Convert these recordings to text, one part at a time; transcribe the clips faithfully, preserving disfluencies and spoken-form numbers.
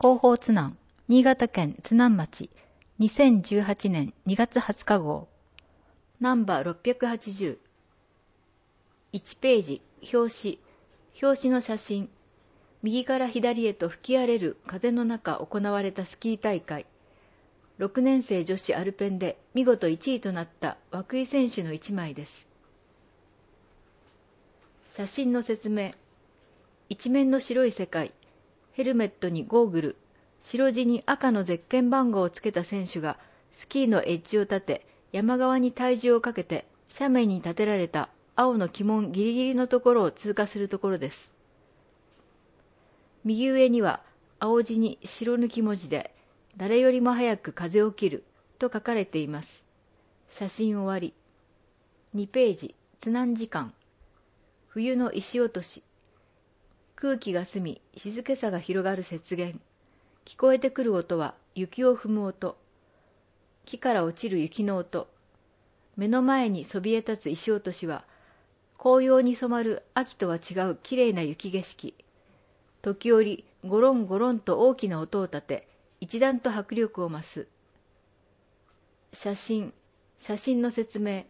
広報津南、新潟県津南町、にせんじゅうはちねんにがつはつか号。ナンバーろっぴゃくはちじゅう。いちページ、表紙。表紙の写真。右から左へと吹き荒れる風の中行われたスキー大会。ろくねん生女子アルペンで見事いちいとなった涌井選手の一枚です。写真の説明。一面の白い世界。ヘルメットにゴーグル、白地に赤のゼッケン番号をつけた選手がスキーのエッジを立て、山側に体重をかけて斜面に立てられた青の旗門ギリギリのところを通過するところです。右上には青地に白抜き文字で、誰よりも早く風を切ると書かれています。写真終わり。にページ、津南時間。冬の石落とし。空気が澄み、静けさが広がる雪原。聞こえてくる音は雪を踏む音。木から落ちる雪の音。目の前にそびえ立つ石落としは、紅葉に染まる秋とは違うきれいな雪景色。時折、ゴロンゴロンと大きな音を立て、一段と迫力を増す。写真、写真の説明。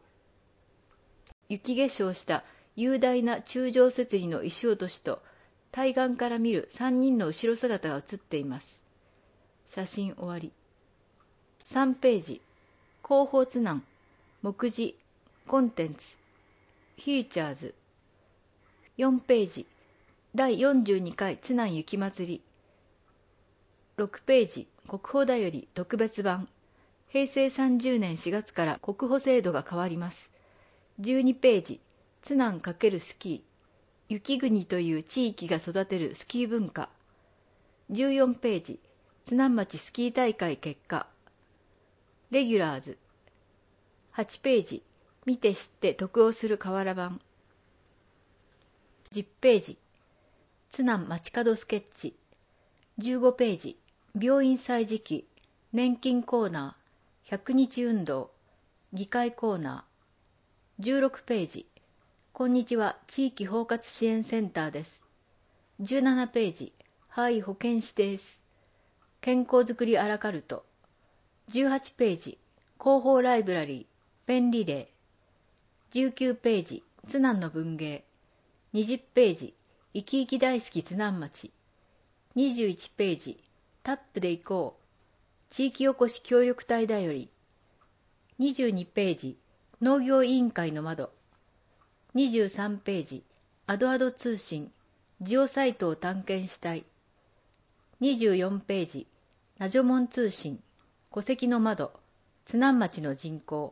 雪化粧した雄大な柱状節理の石落としと、対岸から見る三人の後ろ姿が写っています。写真終わり。さんページ、広報津南、目次、コンテンツ、フィーチャーズ。よんページ、だいよんじゅうにかい津南雪まつり。ろくページ、国保だより特別版。へいせいさんじゅうねんしがつから国保制度が変わります。じゅうにページ、津南×スキー。雪国という地域が育てるスキー文化。じゅうよんページ、津南町スキー大会結果。レギュラーズ。はちページ、見て知って得をする瓦版。じゅっページ、津南街角スケッチ。じゅうごページ、病院歳時記、年金コーナー、ひゃくにち運動、議会コーナー。じゅうろくページ、こんにちは地域包括支援センターです。じゅうななページ、はい保健師です。健康づくりアラカルト。じゅうはちページ、広報ライブラリー、便利例。じゅうきゅうページ、津南の文芸。にじゅうページ、生き生き大好き津南町。にじゅういちページ、タップで行こう。地域おこし協力隊だより。にじゅうにページ、農業委員会の窓。にじゅうさんページ、アドアド通信、ジオサイトを探検したい。にじゅうよんページ、ナジョモン通信、戸籍の窓、津南町の人口。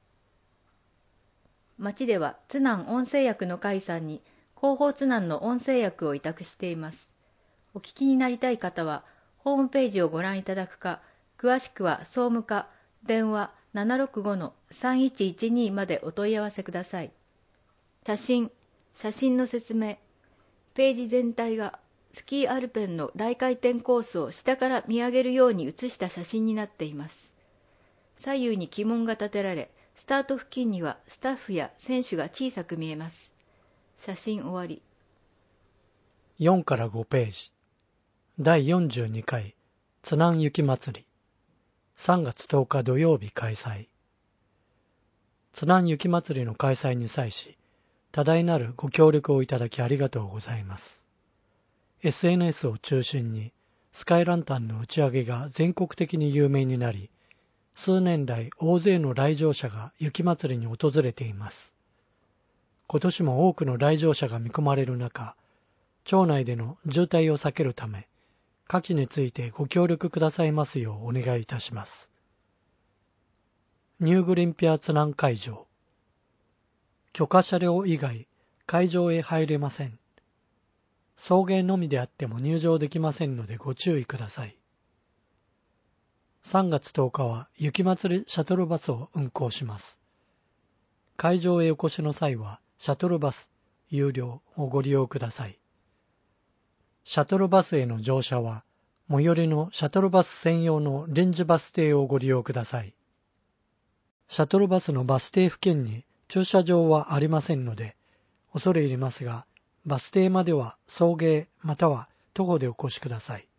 町では津南音声訳の会さんに広報津南の音声訳を委託しています。お聞きになりたい方は、ホームページをご覧いただくか、詳しくは総務課、電話 ななろくごのさんいちいちに までお問い合わせください。写真、写真の説明。ページ全体がスキーアルペンの大回転コースを下から見上げるように写した写真になっています。左右に旗門が立てられ、スタート付近にはスタッフや選手が小さく見えます。写真終わり。 よんからごページ。だいよんじゅうにかい津南雪まつり。さんがつとおか土曜日開催。津南雪まつりの開催に際し、多大なるご協力をいただきありがとうございます。エスエヌエス を中心にスカイランタンの打ち上げが全国的に有名になり、数年来大勢の来場者が雪まつりに訪れています。今年も多くの来場者が見込まれる中、町内での渋滞を避けるため、下記についてご協力くださいますようお願いいたします。ニューグリンピア津南会場。許可車両以外、会場へ入れません。送迎のみであっても入場できませんのでご注意ください。さんがつとおかは雪まつりシャトルバスを運行します。会場へお越しの際は、シャトルバス、有料をご利用ください。シャトルバスへの乗車は、最寄りのシャトルバス専用の臨時バス停をご利用ください。シャトルバスのバス停付近に駐車場はありませんので、恐れ入りますが、バス停までは送迎または徒歩でお越しください。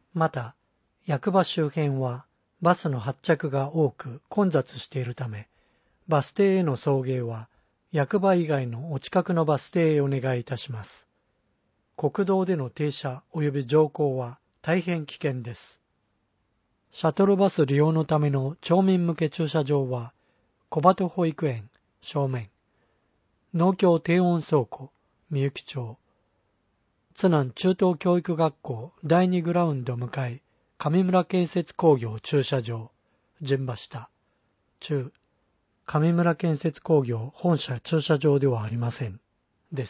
また、役場周辺はバスの発着が多く混雑しているため、バス停への送迎は役場以外のお近くのバス停へお願いいたします。国道での停車及び乗降は大変危険です。シャトルバス利用のための町民向け駐車場は、小鳩保育園正面、農協低温倉庫みゆき町、津南中等教育学校だいにグラウンド向かい上村建設工業駐車場陣馬下中上村建設工業本社駐車場ではありませんです。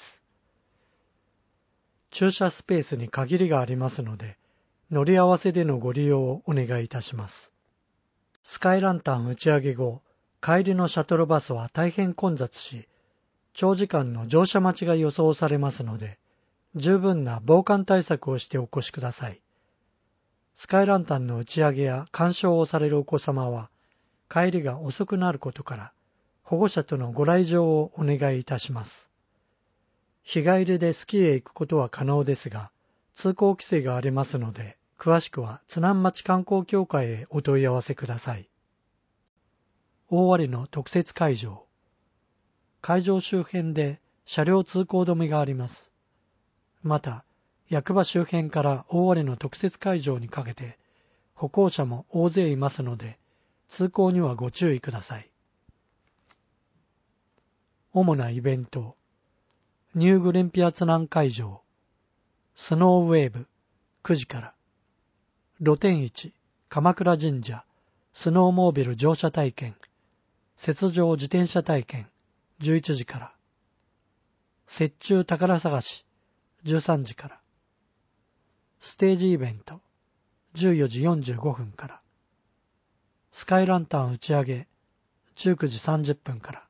駐車スペースに限りがありますので、乗り合わせでのご利用をお願いいたします。スカイランタン打ち上げ後、帰りのシャトルバスは大変混雑し、長時間の乗車待ちが予想されますので、十分な防寒対策をしてお越しください。スカイランタンの打ち上げや鑑賞をされるお子様は、帰りが遅くなることから、保護者とのご来場をお願いいたします。日帰りでスキーへ行くことは可能ですが、通行規制がありますので、詳しくは津南町観光協会へお問い合わせください。大割の特設会場。会場周辺で車両通行止めがあります。また、役場周辺から大割の特設会場にかけて、歩行者も大勢いますので、通行にはご注意ください。主なイベント。ニューグリンピア津南会場。スノーウェーブくじから。露天市鎌倉神社スノーモービル乗車体験。雪上自転車体験じゅういちじから。雪中宝探しじゅうさんじから。ステージイベントじゅうよじよんじゅうごふんから。スカイランタン打ち上げじゅうくじさんじゅっぷんから。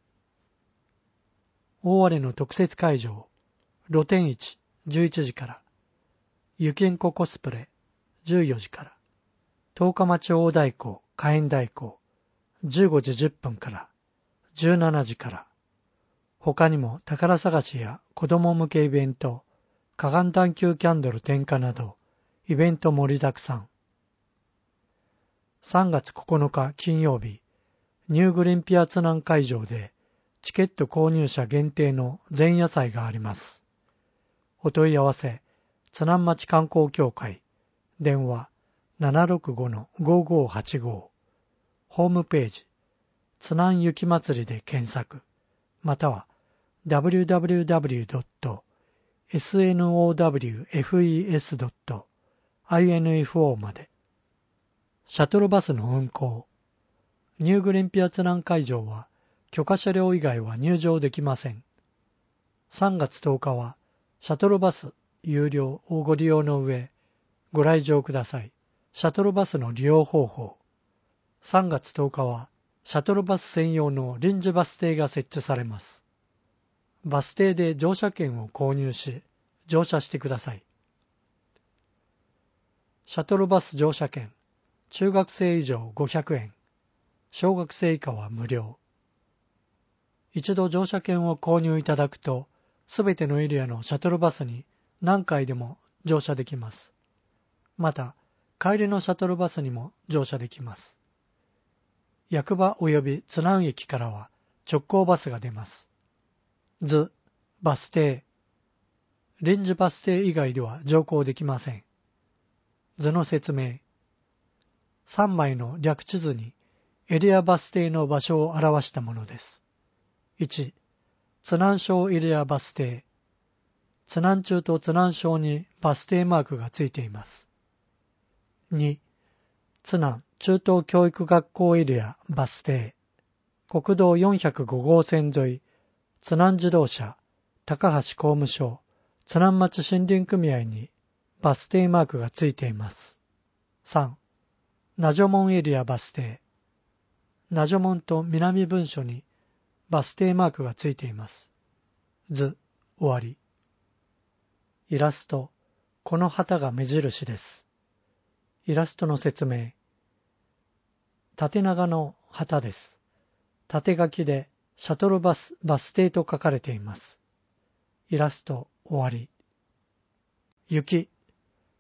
大割の特設会場露天市じゅういちじから。雪んこコスプレじゅうよじから。十日町大太鼓火炎太鼓じゅうごじじゅっぷんからじゅうしちじから。他にも宝探しや子供向けイベント、河岸探求キャンドル点火など、イベント盛りだくさん。さんがつここのか金曜日、ニューグリンピア津南会場で、チケット購入者限定の前夜祭があります。お問い合わせ、津南町観光協会、電話 ななろくごのごごはちご、ホームページ、津南雪まつりで検索、または ダブリューダブリューダブリュードットエスノーダブリューエフイーエスドットアイエヌエフオー まで。シャトルバスの運行。ニューグリンピア津南会場は許可車両以外は入場できません。さんがつとおかはシャトルバス有料をご利用の上、ご来場ください。シャトルバスの利用方法。さんがつとおかはシャトルバス専用の臨時バス停が設置されます。バス停で乗車券を購入し、乗車してください。シャトルバス乗車券、中学生以上ごひゃくえん、小学生以下は無料。一度乗車券を購入いただくと、すべてのエリアのシャトルバスに何回でも乗車できます。また、帰りのシャトルバスにも乗車できます。役場及び津南駅からは直行バスが出ます。図、バス停。臨時バス停以外では乗降できません。図の説明。さんまいの略地図にエリアバス停の場所を表したものです。いち、津南小エリアバス停。津南中と津南小にバス停マークがついています。に、津南中等教育学校エリアバス停。国道よんひゃくごごうせん沿い、津南自動車、高橋工務所、津南町森林組合にバス停マークがついています。さん、名所門エリアバス停。名所門と南分所にバス停マークがついています。図、終わり。イラスト、この旗が目印です。イラストの説明。縦長の旗です。縦書きでシャトルバス、バス停と書かれています。イラスト終わり。雪。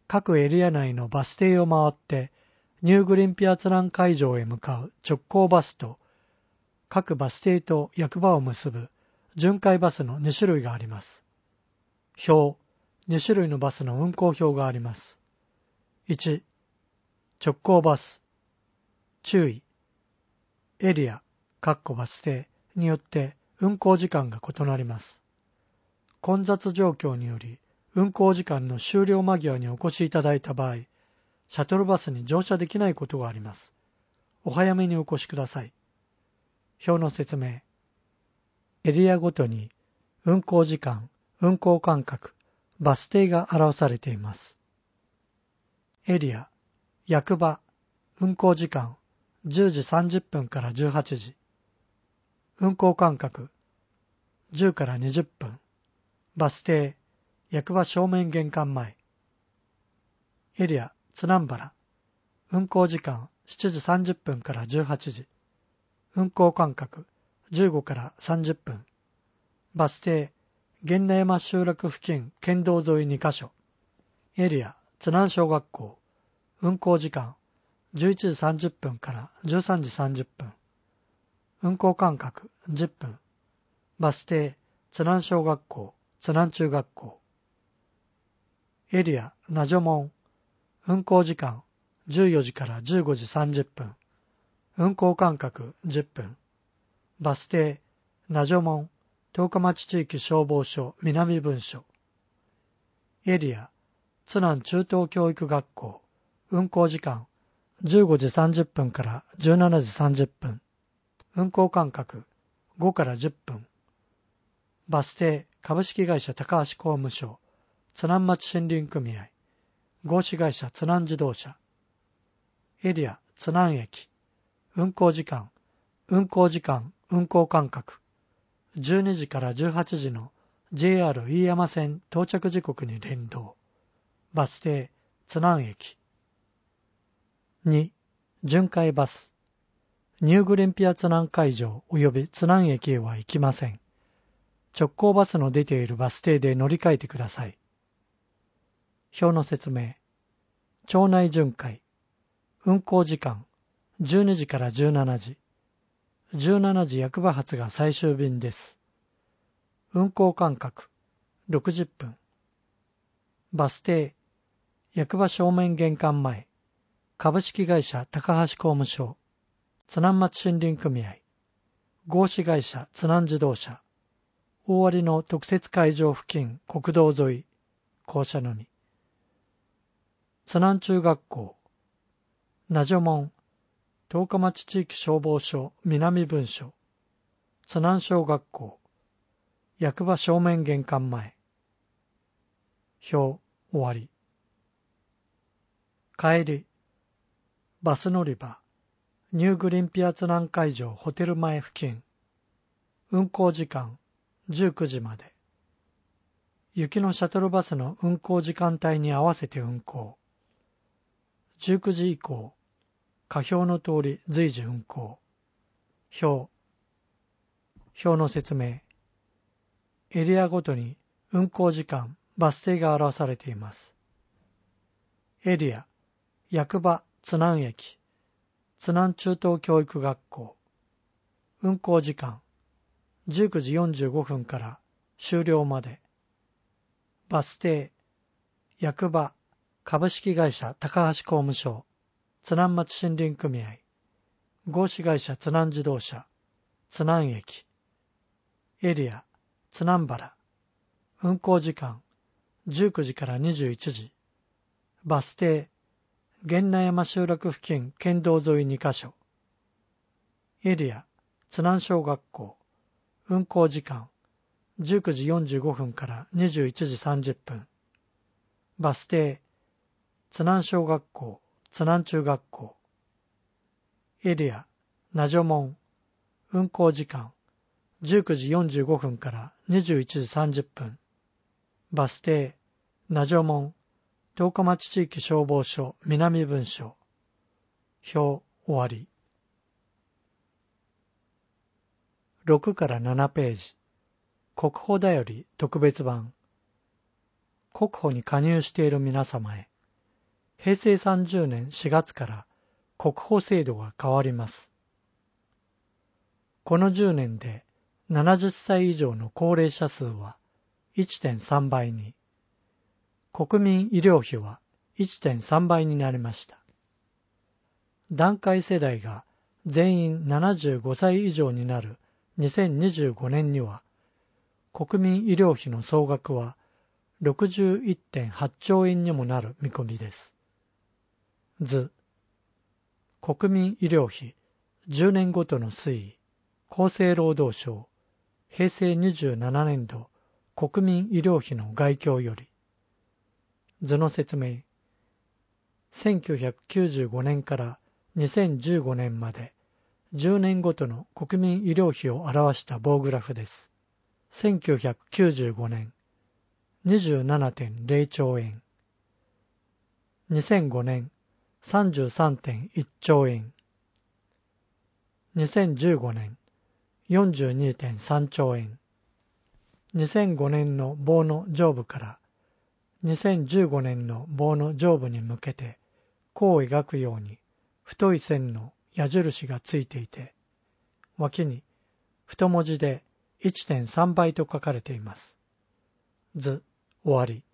各エリア内のバス停を回ってニューグリンピアツラン会場へ向かう直行バスと、各バス停と役場を結ぶ巡回バスのに種類があります。表、に種類のバスの運行表があります。いち、直行バス。注意。エリア、バス停によって運行時間が異なります。混雑状況により運行時間の終了間際にお越しいただいた場合、シャトルバスに乗車できないことがあります。お早めにお越しください。表の説明。エリアごとに運行時間、運行間隔、バス停が表されています。エリア、役場、運行時間、じゅうじさんじゅっぷんからじゅうはちじ。運行間隔、じゅうからにじゅっぷん。バス停、役場正面玄関前。エリア、津南原。運行時間、しちじさんじゅっぷんからじゅうはちじ。運行間隔、じゅうごからさんじゅっぷん。バス停、源内山集落付近県道沿いにカ所。エリア、津南小学校。運行時間、じゅういちじさんじゅっぷんからじゅうさんじさんじゅっぷん。運行間隔、じゅっぷん。バス停、津南小学校、津南中学校。エリア、名所門。運行時間、じゅうよじからじゅうごじさんじゅっぷん。運行間隔、じゅっぷん。バス停、名所門、十日町地域消防署南分署。エリア、津南中等教育学校。運行時間、じゅうごじさんじゅっぷんからじゅうしちじさんじゅっぷん。運行間隔、ごからじゅっぷん。バス停、株式会社高橋工務省、津南町森林組合。合資会社津南自動車。エリア、津南駅。運行時間、運行時間、運行間隔。じゅうにじからじゅうはちじの ジェイアール 飯山線到着時刻に連動。バス停、津南駅。に、巡回バス。ニューグリンピア津南会場及び津南駅へは行きません。直行バスの出ているバス停で乗り換えてください。表の説明。町内巡回。運行時間、じゅうにじからじゅうしちじ。じゅうしちじ役場発が最終便です。運行間隔、ろくじゅっぷん。バス停、役場正面玄関前。株式会社高橋工務省。津南町森林組合。合資会社津南自動車。大割の特設会場付近国道沿い。降車のみ。津南中学校。名所門。十日町地域消防署南分署。津南小学校。役場正面玄関前。表、終わり。帰り。バス乗り場。ニューグリンピア津南会場ホテル前付近。運行時間、じゅうくじまで。雪のシャトルバスの運行時間帯に合わせて運行。じゅうくじ以降、下表の通り随時運行。表。表の説明。エリアごとに運行時間、バス停が表されています。エリア、役場、津南駅、津南中等教育学校。運行時間、じゅうくじよんじゅうごふんから終了まで。バス停、役場、株式会社高橋工務省、津南町森林組合。合資会社津南自動車、津南駅。エリア、津南原。運行時間、じゅうくじからにじゅういちじ。バス停、源内山集落付近県道沿いにカ所。エリア、津南小学校。運行時間、じゅうくじよんじゅうごふんからにじゅういちじさんじゅっぷん。バス停、津南小学校、津南中学校。エリア、名所門。運行時間、じゅうくじよんじゅうごふんからにじゅういちじさんじゅっぷん。バス停、名所門。十日町地域消防署南分署。表、終わり。ろくからななページ。国保だより特別版。国保に加入している皆様へ。 へいせいさんじゅうねんしがつから国保制度が変わります。このじゅうねんでななじゅっさい以上の高齢者数は いってんさんばいに、国民医療費は いってんさんばいになりました。団塊世代が全員ななじゅうごさい以上になるにせんにじゅうごねんには、国民医療費の総額は ろくじゅういってんはちちょうえんにもなる見込みです。図、国民医療費じゅうねんごとの推移、厚生労働省、へいせいにじゅうななねんど国民医療費の概況より。図の説明。せんきゅうひゃくきゅうじゅうごねんからにせんじゅうごねんまでじゅうねんごとの国民医療費を表した棒グラフです。せんきゅうひゃくきゅうじゅうごねん にじゅうななてんぜろちょうえん、にせんごねん さんじゅうさんてんいっちょうえん、にせんじゅうごねん よんじゅうにてんさんちょうえん、にせんごねんの棒の上部からにせんじゅうごねんの棒の上部に向けて弧を描くように太い線の矢印がついていて、脇に太文字で いってんさんばいと書かれています。図、終わり。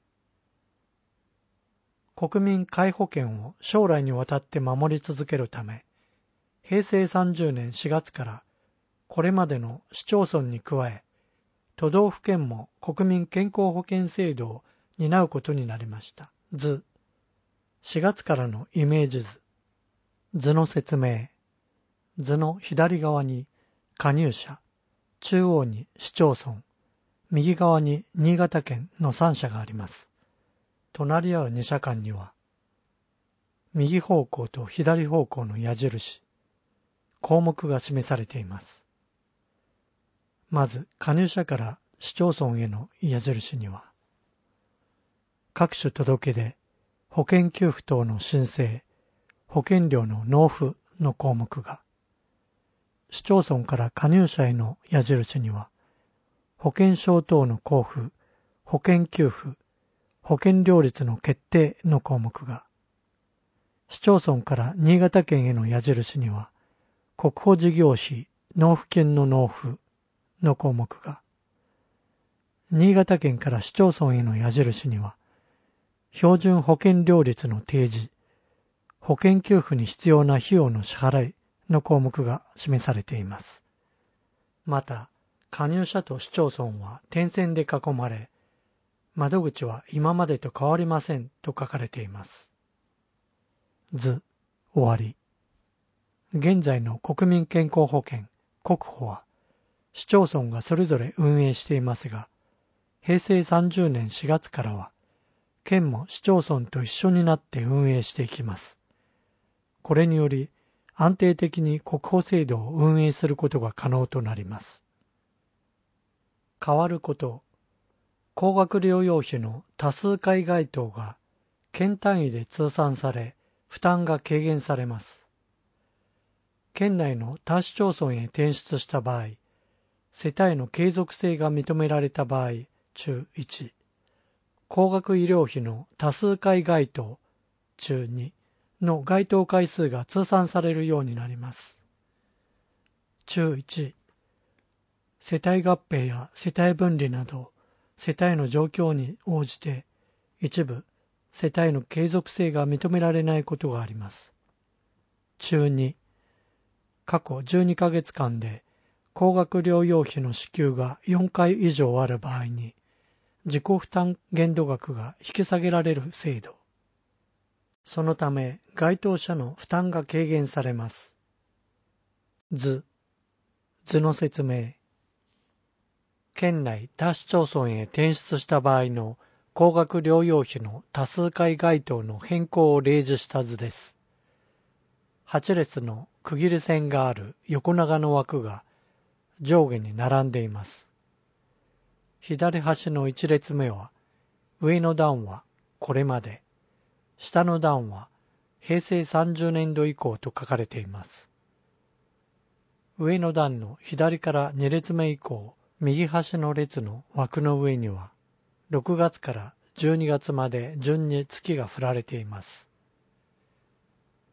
国民皆保険を将来にわたって守り続けるため、へいせいさんじゅうねんしがつからこれまでの市町村に加え、都道府県も国民健康保険制度を担うことになりました。図、しがつからのイメージ図。図の説明。図の左側に加入者、中央に市町村、右側に新潟県のさんしゃがあります。隣り合うにしゃ間には、右方向と左方向の矢印、項目が示されています。まず、加入者から市町村への矢印には、各種届出、保険給付等の申請、保険料の納付の項目が、市町村から加入者への矢印には、保険証等の交付、保険給付、保険料率の決定の項目が、市町村から新潟県への矢印には、国保事業費、納付金の納付の項目が、新潟県から市町村への矢印には、標準保険料率の提示、保険給付に必要な費用の支払いの項目が示されています。また、加入者と市町村は点線で囲まれ、窓口は今までと変わりませんと書かれています。図、終わり。現在の国民健康保険、国保は、市町村がそれぞれ運営していますが、へいせいさんじゅうねんしがつからは、県も市町村と一緒になって運営していきます。これにより、安定的に国保制度を運営することが可能となります。変わること。高額療養費の多数回該当が県単位で通算され、負担が軽減されます。県内の他市町村へ転出した場合、世帯の継続性が認められた場合、中いち、高額医療費の多数回該当、中にの該当回数が通算されるようになります。中いち、世帯合併や世帯分離など、世帯の状況に応じて、一部、世帯の継続性が認められないことがあります。中に、過去じゅうにかげつかんで、高額療養費の支給がよんかい以上ある場合に、自己負担限度額が引き下げられる制度。そのため、該当者の負担が軽減されます。図、図の説明。県内他市町村へ転出した場合の高額療養費の多数回該当の変更を例示した図です。はちれつの区切り線がある横長の枠が上下に並んでいます。左端のいち列目は、上の段はこれまで、下の段はへいせいさんじゅうねんど以降と書かれています。上の段の左からに列目以降、右端の列の枠の上には、ろくがつからじゅうにがつまで順に月が振られています。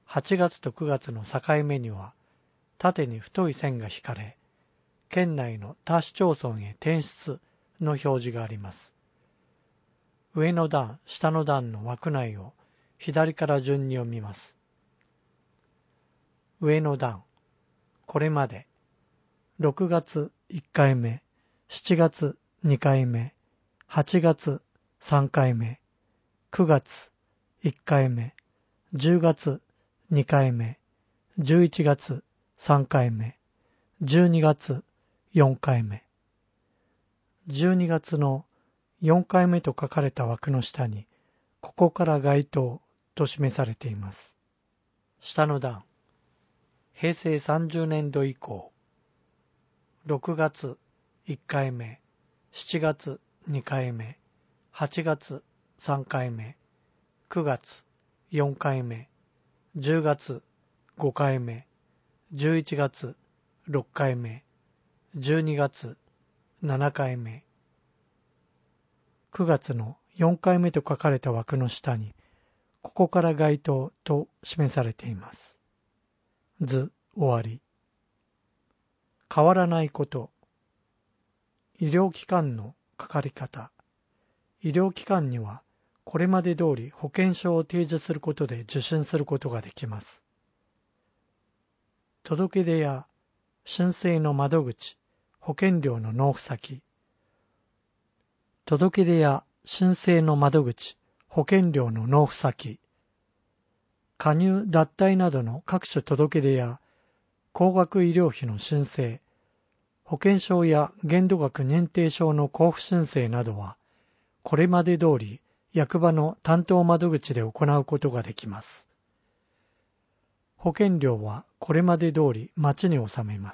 はちがつとくがつの境目には縦に太い線が引かれ、県内の他市町村へ転出の表示があります。上の段、下の段の枠内を左から順に読みます。上の段、これまで、ろくがついっかいめ、しちがつにかいめ、はちがつさんかいめ、くがついっかいめ、じゅうがつにかいめ、じゅういちがつさんかいめ、じゅうにがつよんかいめ。じゅうにがつのよんかいめと書かれた枠の下に、ここから該当と示されています。下の段、へいせいさんじゅうねんど以降、ろくがついっかいめ、しちがつにかいめ、はちがつさんかいめ、くがつよんかいめ、じゅうがつごかいめ、じゅういちがつろっかいめ、じゅうにがつななかいめ、くがつのよんかいめと書かれた枠の下に、ここから該当と示されています。図終わり。変わらないこと。医療機関のかかり方。医療機関にはこれまで通り保険証を提示することで受診することができます。届け出や申請の窓口、保険料の納付先。届け出や申請の窓口、保険料の納付先。加入脱退などの各種届け出や高額医療費の申請、保険証や限度額認定証の交付申請などは、これまで通り役場の担当窓口で行うことができます。保険料はこれまで通り町に納めます。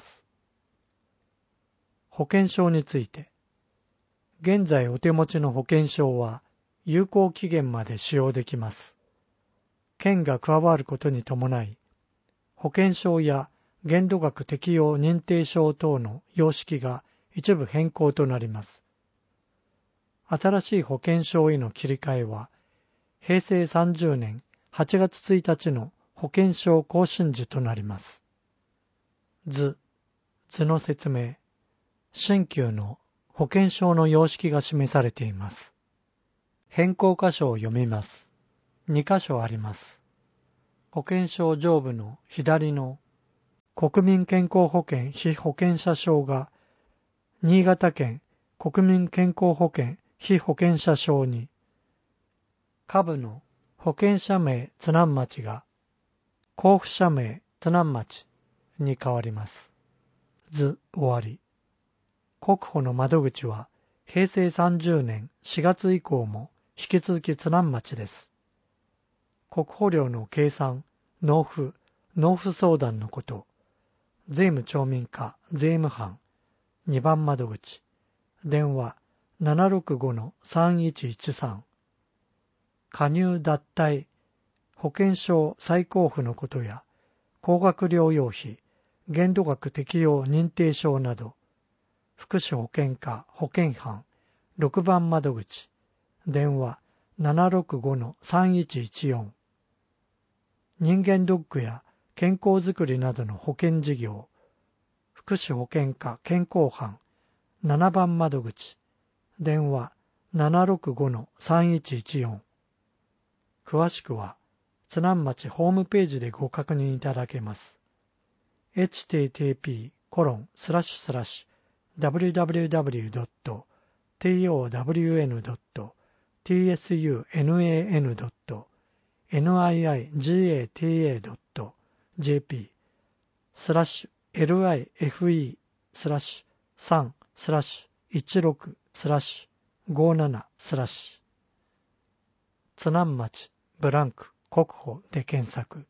保険証について、現在お手持ちの保険証は有効期限まで使用できます。県が加わることに伴い、保険証や限度額適用認定証等の様式が一部変更となります。新しい保険証への切り替えは、へいせいさんじゅうねんはちがつついたちの保険証更新時となります。図、図の説明。新旧の保険証の様式が示されています。変更箇所を読みます。にかしょあります。保険証上部の左の国民健康保険被保険者証が新潟県国民健康保険被保険者証に、下部の保険者名津南町が交付者名津南町に変わります。図終わり。国保の窓口はへいせいさんじゅうねんしがつ以降も引き続き津南町です。国保料の計算、納付、納付相談のこと、税務町民課税務班にばん窓口、電話 ななろくごのさんいちいちさん、加入脱退、保険証再交付のことや、高額療養費、限度額適用認定証など、福祉保険課保険班ろくばん窓口、電話 ななろくごのさんいちいちよん、人間ドックや健康づくりなどの保険事業、福祉保険課健康班ななばん窓口、電話 ななろくごのさんいちいちよん。詳しくは津南町ホームページでご確認いただけます。エイチティーティーピーコロンスラッシュスラッシュダブリューダブリューダブリュードットトワダブリューエヌドットツなんドットニイアイジェーティーエードットジェーピー スラッシュ エルアイエフイー スラッシュさんスラッシュいちろくスラッシュごじゅうななスラッシュ津南町ブランク国保で検索。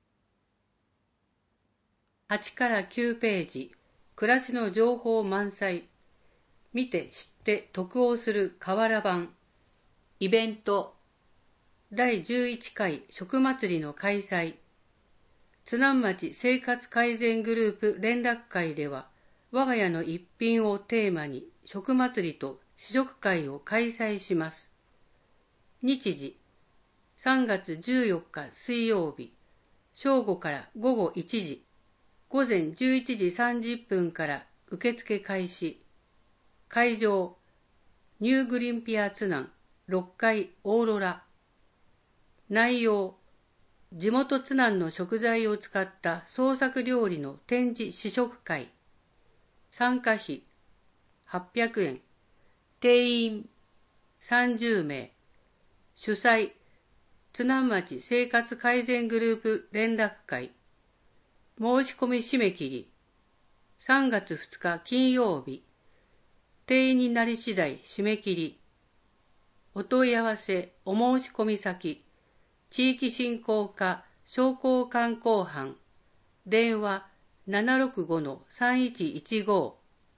はちからきゅうページ、暮らしの情報満載。見て知って得をする河原版。イベント。だいじゅういっかい食祭りの開催。津南町生活改善グループ連絡会では、我が家の一品をテーマに食祭りと試食会を開催します。日時、さんがつじゅうよっか水曜日、 正午から午後いちじ、午前じゅういちじさんじゅっぷんから受付開始。会場、ニューグリンピア津南ろっかいオーロラ。内容、地元津南の食材を使った創作料理の展示試食会。参加費はっぴゃくえん。定員さんじゅうめい。主催、津南町生活改善グループ連絡会。申し込み締め切りさんがつふつか金曜日。定員になり次第締め切り。お問い合わせお申し込み先、地域振興課商工観光班、電話 ななろくごのさんいちいちご。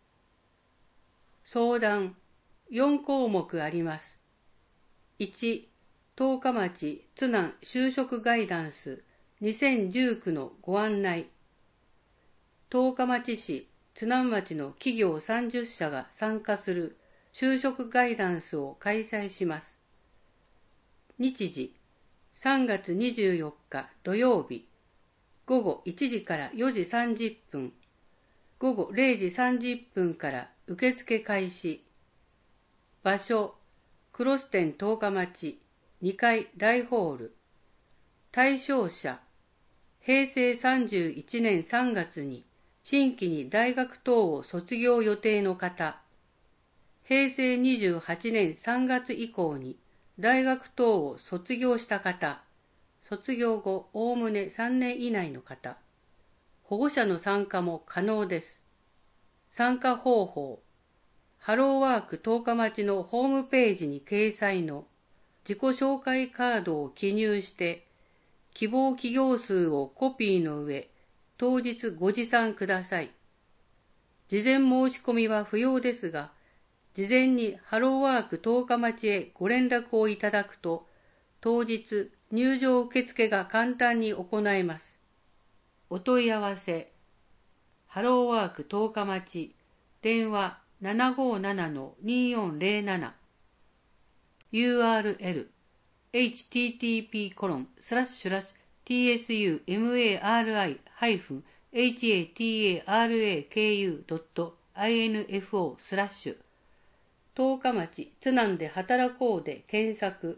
相談よんこうもくあります。いち、十日町津南就職ガイダンスにせんじゅうきゅうのご案内。十日町市津南町の企業さんじゅっしゃが参加する就職ガイダンスを開催します。日時、さんがつにじゅうよっか土曜日、ごごいちじからよじさんじゅっぷん、ごごれいじさんじゅっぷんから受付開始。場所、クロス店十日町にかい大ホール。対象者、へいせいさんじゅういちねんさんがつに新規に大学等を卒業予定の方、へいせいにじゅうはちねんさんがつ以降に大学等を卒業した方、卒業後おおむねさんねん以内の方、保護者の参加も可能です。参加方法、ハローワーク十日町のホームページに掲載の自己紹介カードを記入して、希望企業数をコピーの上、当日ご持参ください。事前申し込みは不要ですが、事前にハローワーク十日町へご連絡をいただくと、当日入場受付が簡単に行えます。お問い合わせ、ハローワーク十日町、電話 ななごななのによんぜろなな。ユーアールエル、エイチティーティーピーコロンスラッシュラッシュティーエスユーエムエーアールアイハイフンエイチエーティーエーアールエーケーユードットアイエヌエフオースラッシュ十日町津南で働こうで検索。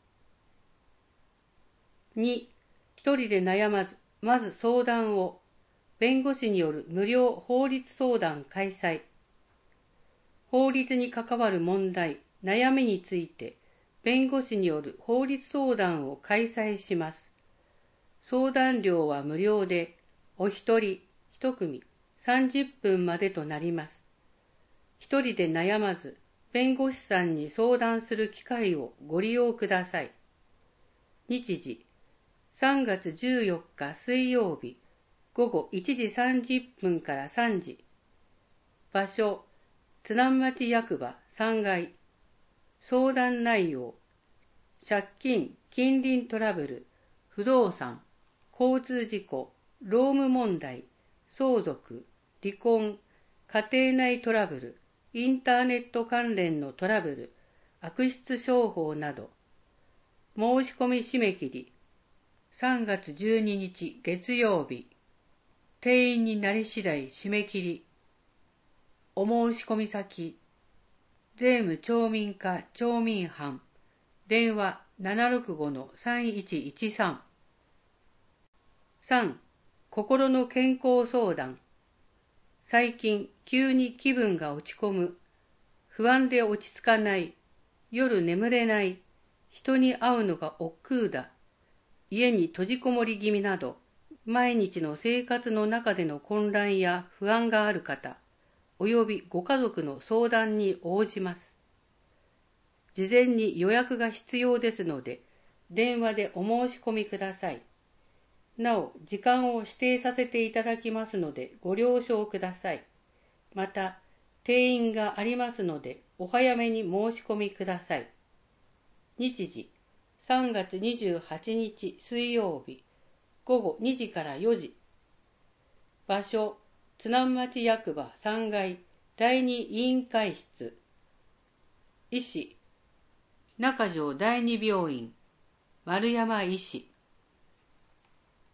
に、一人で悩まず、まず相談を。弁護士による無料法律相談開催。法律に関わる問題、悩みについて、弁護士による法律相談を開催します。相談料は無料で、お一人一組さんじゅっぷんまでとなります。一人で悩まず、弁護士さんに相談する機会をご利用ください。日時、さんがつじゅうよっか水曜日、ごごいちじさんじゅっぷんからさんじ。場所、津南町役場さんがい。相談内容、借金、近隣トラブル、不動産、交通事故、労務問題、相続、離婚、家庭内トラブル、インターネット関連のトラブル、悪質商法など。申し込み締め切り、さんがつじゅうににち月曜日。定員になり次第締め切り。お申し込み先、税務町民課町民班、電話 ななろくごのさんいちいちさん。さん、心の健康相談。最近急に気分が落ち込む、不安で落ち着かない、夜眠れない、人に会うのが億劫だ、家に閉じこもり気味など、毎日の生活の中での混乱や不安がある方、およびご家族の相談に応じます。事前に予約が必要ですので、電話でお申し込みください。なお、時間を指定させていただきますので、ご了承ください。また、定員がありますので、お早めに申し込みください。日時、さんがつにじゅうはちにち水曜日、ごごにじからよじ。場所、津南町役場さんがいだいに委員会室。医師、中条だいに病院、丸山医師。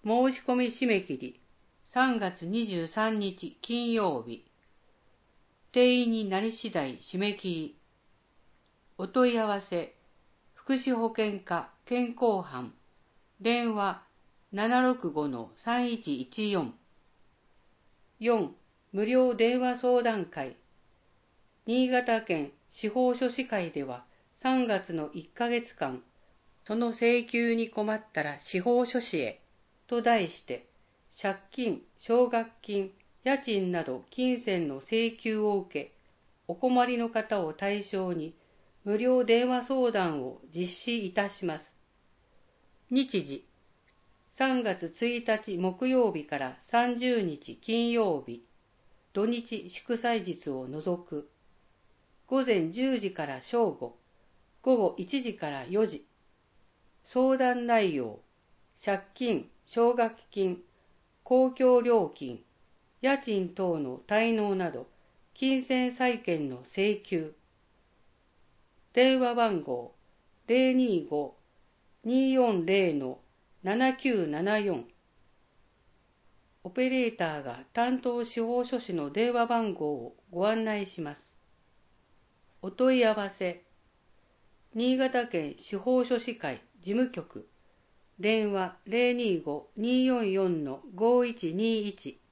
申し込み締め切りさんがつにじゅうさんにち金曜日。定員になり次第締め切り。お問い合わせ福祉保健課健康班電話 ななろくごのさんいちいちよん。よん. 無料電話相談会。新潟県司法書士会ではさんがつのいっかげつかん、その請求に困ったら司法書士へと題して、借金、奨学金、家賃など金銭の請求を受け、お困りの方を対象に無料電話相談を実施いたします。日時、さんがつついたち木曜日からさんじゅうにち金曜日、土日祝祭日を除く。ごぜんじゅうじから正午、ごごいちじからよじ。相談内容、借金、奨学金、公共料金、家賃等の滞納など、金銭債権の請求。電話番号 ゼロにご によんゼロ ななきゅうななよん。オペレーターが担当司法書士の電話番号をご案内します。お問い合わせ、新潟県司法書士会事務局、電話 ゼロにご によんよん ごいちにいち。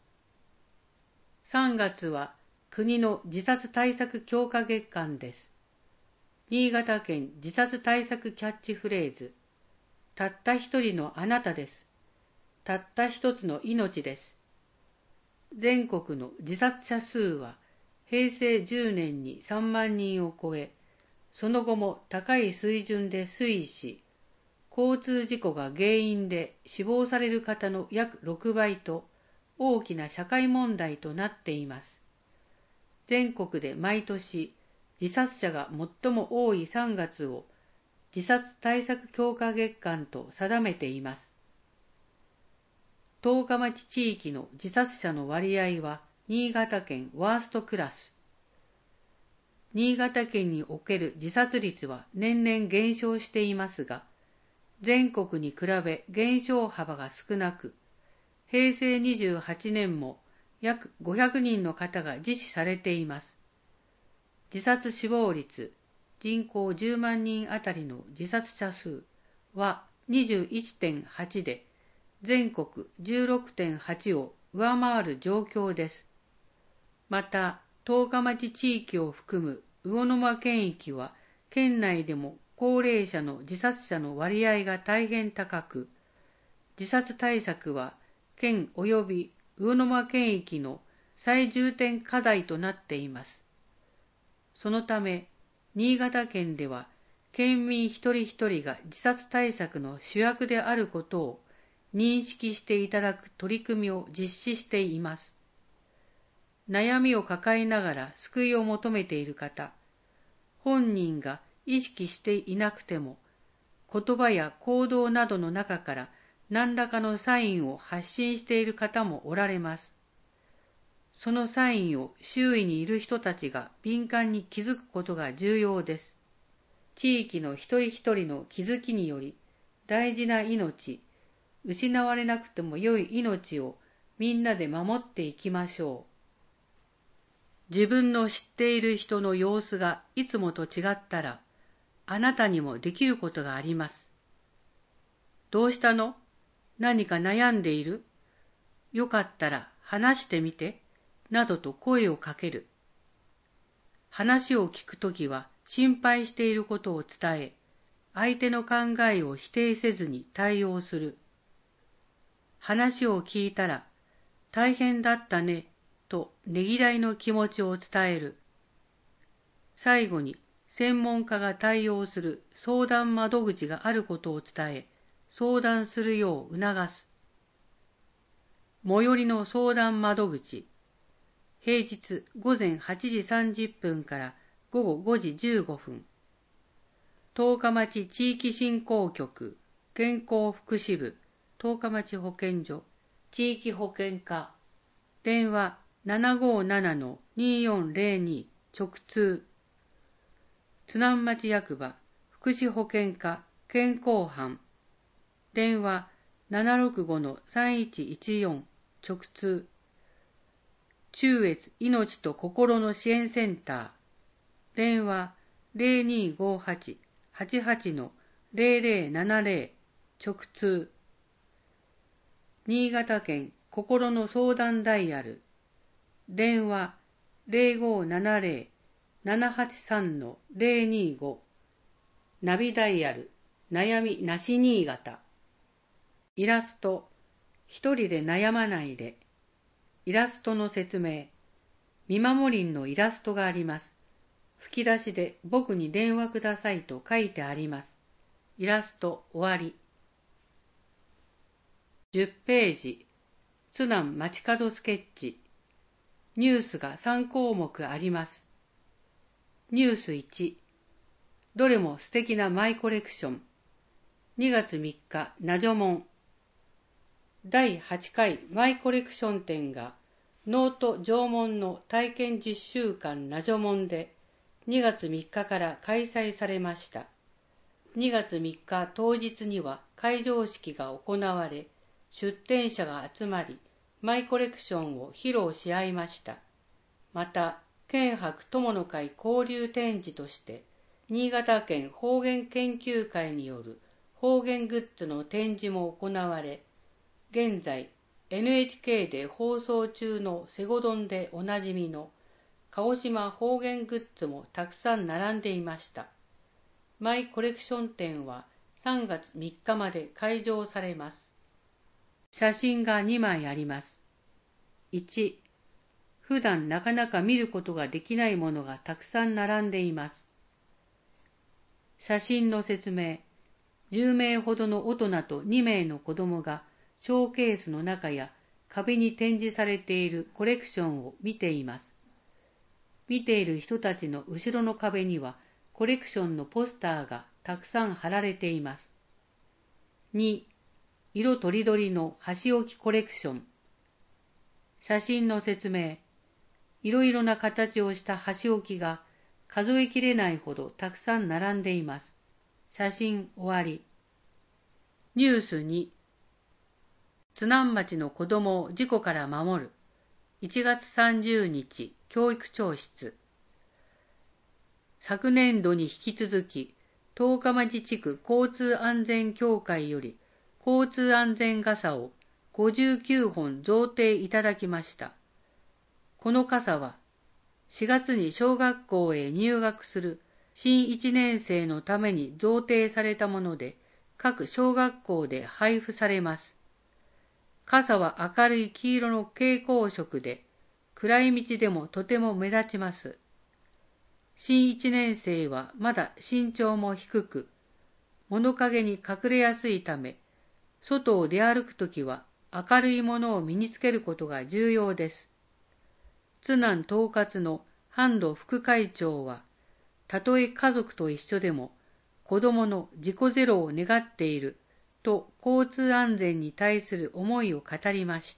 さんがつは国の自殺対策強化月間です。新潟県自殺対策キャッチフレーズ、たった一人のあなたです。たった一つの命です。全国の自殺者数はへいせいじゅうねんにさんまんにんを超え、その後も高い水準で推移し、交通事故が原因で死亡される方の約ろくばいと大きな社会問題となっています。全国で毎年自殺者が最も多いさんがつを自殺対策強化月間と定めています。十日町地域の自殺者の割合は新潟県ワーストクラス。新潟県における自殺率は年々減少していますが、全国に比べ減少幅が少なく、へいせいにじゅうはちねんも約ごひゃくにんの方が自死されています。自殺死亡率、人口じゅうまんにんあたりの自殺者数は にじゅういってんはち で、全国 じゅうろくてんはち を上回る状況です。また、十日町地域を含む魚沼県域は、県内でも高齢者の自殺者の割合が大変高く、自殺対策は県及び魚沼県域の最重点課題となっています。そのため、新潟県では県民一人一人が自殺対策の主役であることを認識していただく取り組みを実施しています。悩みを抱えながら救いを求めている方、本人が意識していなくても、言葉や行動などの中から何らかのサインを発信している方もおられます。そのサインを周囲にいる人たちが敏感に気づくことが重要です。地域の一人一人の気づきにより、大事な命、失われなくても良い命をみんなで守っていきましょう。自分の知っている人の様子がいつもと違ったら、あなたにもできることがあります。どうしたの？何か悩んでいる？よかったら話してみて、などと声をかける。話を聞くときは心配していることを伝え、相手の考えを否定せずに対応する。話を聞いたら、大変だったね、とねぎらいの気持ちを伝える。最後に、専門家が対応する相談窓口があることを伝え、相談するよう促す。最寄りの相談窓口、平日ごぜんはちじさんじゅっぷんからごごごじじゅうごふん。十日町地域振興局、健康福祉部、十日町保健所、地域保健課、電話 ななごななのによんゼロに 直通。津南町役場福祉保健課健康班、電話ななろくごのさんいちいちよん 直通。中越命と心の支援センター。電話 ゼロにーごーはち はちはち のゼロゼロななゼロ 直通。新潟県心の相談ダイヤル。電話 ゼロごーななゼロ ななはちさんのゼロにーご。ナビダイヤル悩みなし新潟。イラスト一人で悩まないで。イラストの説明。見守りんのイラストがあります。吹き出しで僕に電話くださいと書いてあります。イラスト終わり。じゅっページ。津南街角スケッチ。ニュースがさんこうもくあります。ニュースいち。どれも素敵なマイコレクション。にがつみっか、ナジョモン。だいはちかいマイコレクション展がノート縄文の体験実習館ナジョモンでにがつみっかから開催されました。にがつみっか当日には開場式が行われ、出展者が集まり、マイコレクションを披露し合いました。また、県博友の会交流展示として、新潟県方言研究会による方言グッズの展示も行われ、現在 エヌエイチケー で放送中のセゴドンでおなじみの鹿児島方言グッズもたくさん並んでいました。マイコレクション展はさんがつみっかまで開場されます。写真がにまいあります。いち、普段なかなか見ることができないものがたくさん並んでいます。写真の説明。じゅうめいほどの大人とにめいの子供がショーケースの中や壁に展示されているコレクションを見ています。見ている人たちの後ろの壁にはコレクションのポスターがたくさん貼られています。に、色とりどりの箸置きコレクション。写真の説明。いろいろな形をした箸置きが数えきれないほどたくさん並んでいます。写真終わり。ニュースに。津南町の子どもを事故から守る。いちがつさんじゅうにち、教育庁室。昨年度に引き続き、十日町地区交通安全協会より交通安全傘をごじゅうきゅうほん贈呈いただきました。この傘は、しがつに小学校へ入学する新いちねんせいのために贈呈されたもので、各小学校で配布されます。傘は明るい黄色の蛍光色で、暗い道でもとても目立ちます。新いちねんせいはまだ身長も低く、物陰に隠れやすいため、外を出歩くときは明るいものを身につけることが重要です。津南統括の半藤副会長は、たとえ家族と一緒でも子供の事故ゼロを願っていると交通安全に対する思いを語りました。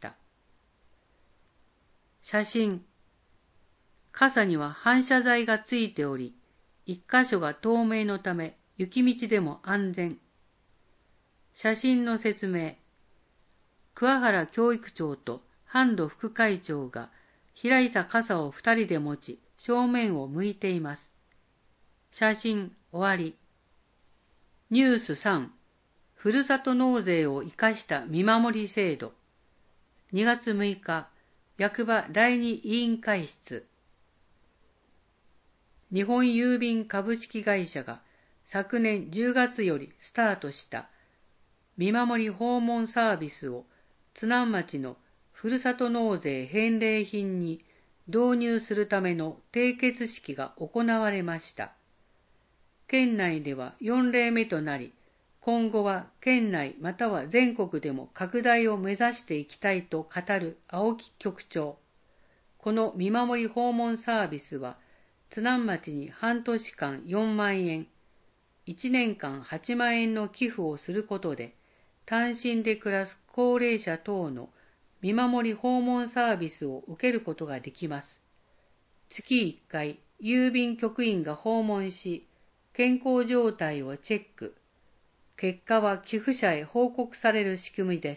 写真。傘には反射材がついており、一箇所が透明のため雪道でも安全。写真の説明。桑原教育長と半藤副会長が開いた傘を二人で持ち、正面を向いています。写真終わり。ニュースさん。ふるさと納税を生かした見守り制度。にがつむいか、役場だいに委員会室。日本郵便株式会社が昨年じゅうがつよりスタートした見守り訪問サービスを津南町のふるさと納税返礼品に導入するための締結式が行われました。県内ではよんれいめとなり、今後は県内または全国でも拡大を目指していきたいと語る青木局長。この見守り訪問サービスは、津南町に半年間よんまんえん、いちねんかんはちまんえんの寄付をすることで、単身で暮らす高齢者等の見守り訪問サービスを受けることができます。月いっかい、郵便局員が訪問し、健康状態をチェック。 結果は寄付者へ報告される仕組みです。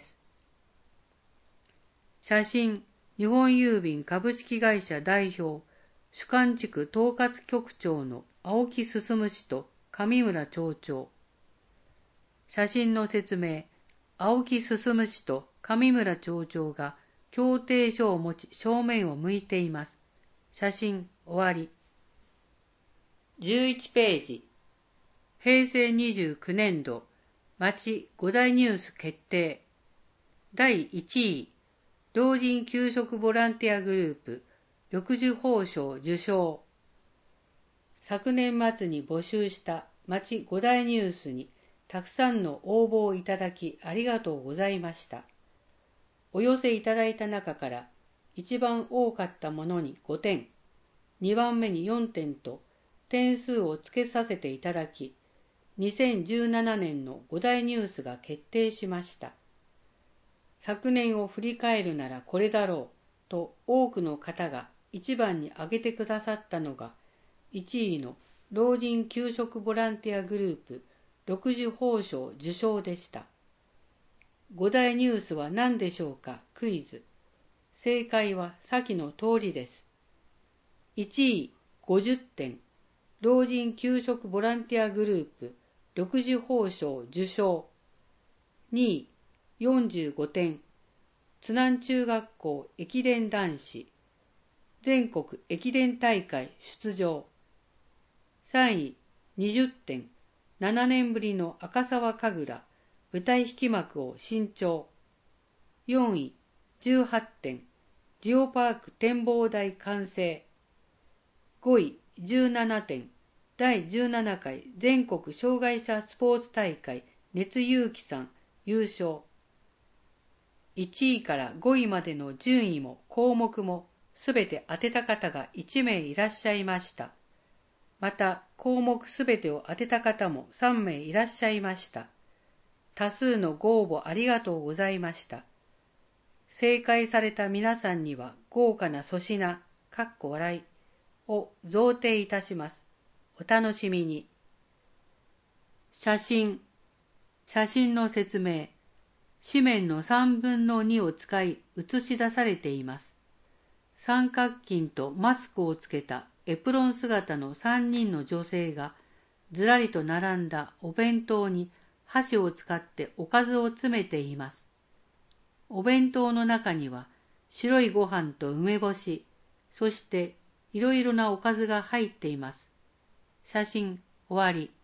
写真、日本郵便株式会社代表、主管地区統括局長の青木進氏と上村町長。写真の説明、青木進氏と上村町長が協定書を持ち正面を向いています。写真終わり。じゅういちページ。へいせいにじゅうきゅうねんど、町ご大ニュース決定。だいいちい、老人給食ボランティアグループ、緑樹褒章受賞。昨年末に募集した町ご大ニュースにたくさんの応募をいただきありがとうございました。お寄せいただいた中から一番多かったものにごてん、にばんめによんてんと点数をつけさせていただき、にせんじゅうななねんのご大ニュースが決定しました。昨年を振り返るならこれだろうと多くの方が一番に挙げてくださったのがいちいの老人給食ボランティアグループ緑樹褒章受賞でした。ご大ニュースは何でしょうかクイズ。正解は先の通りです。いちいごじゅってん、老人給食ボランティアグループ緑樹褒章受賞。にいよんじゅうごてん、津南中学校駅伝男子全国駅伝大会出場。さんいにじゅってん、ななねんぶりの赤沢神楽舞台引き幕を新調。よんいじゅうはってん、ジオパーク展望台完成。ごいじゅうななてん、だいじゅうななかい全国障害者スポーツ大会熱勇気さん優勝。いちいからごいまでの順位も項目もすべて当てた方がいちめいいらっしゃいました。また項目すべてを当てた方もさんめいいらっしゃいました。多数のご応募ありがとうございました。正解された皆さんには豪華な粗品、かっこ笑いを贈呈いたします。お楽しみに。写真。写真の説明。紙面のさんぶんのにを使い写し出されています。三角巾とマスクをつけたエプロン姿のさんにんの女性がずらりと並んだお弁当に箸を使っておかずを詰めています。お弁当の中には白いご飯と梅干し、そしていろいろなおかずが入っています。写真終わり。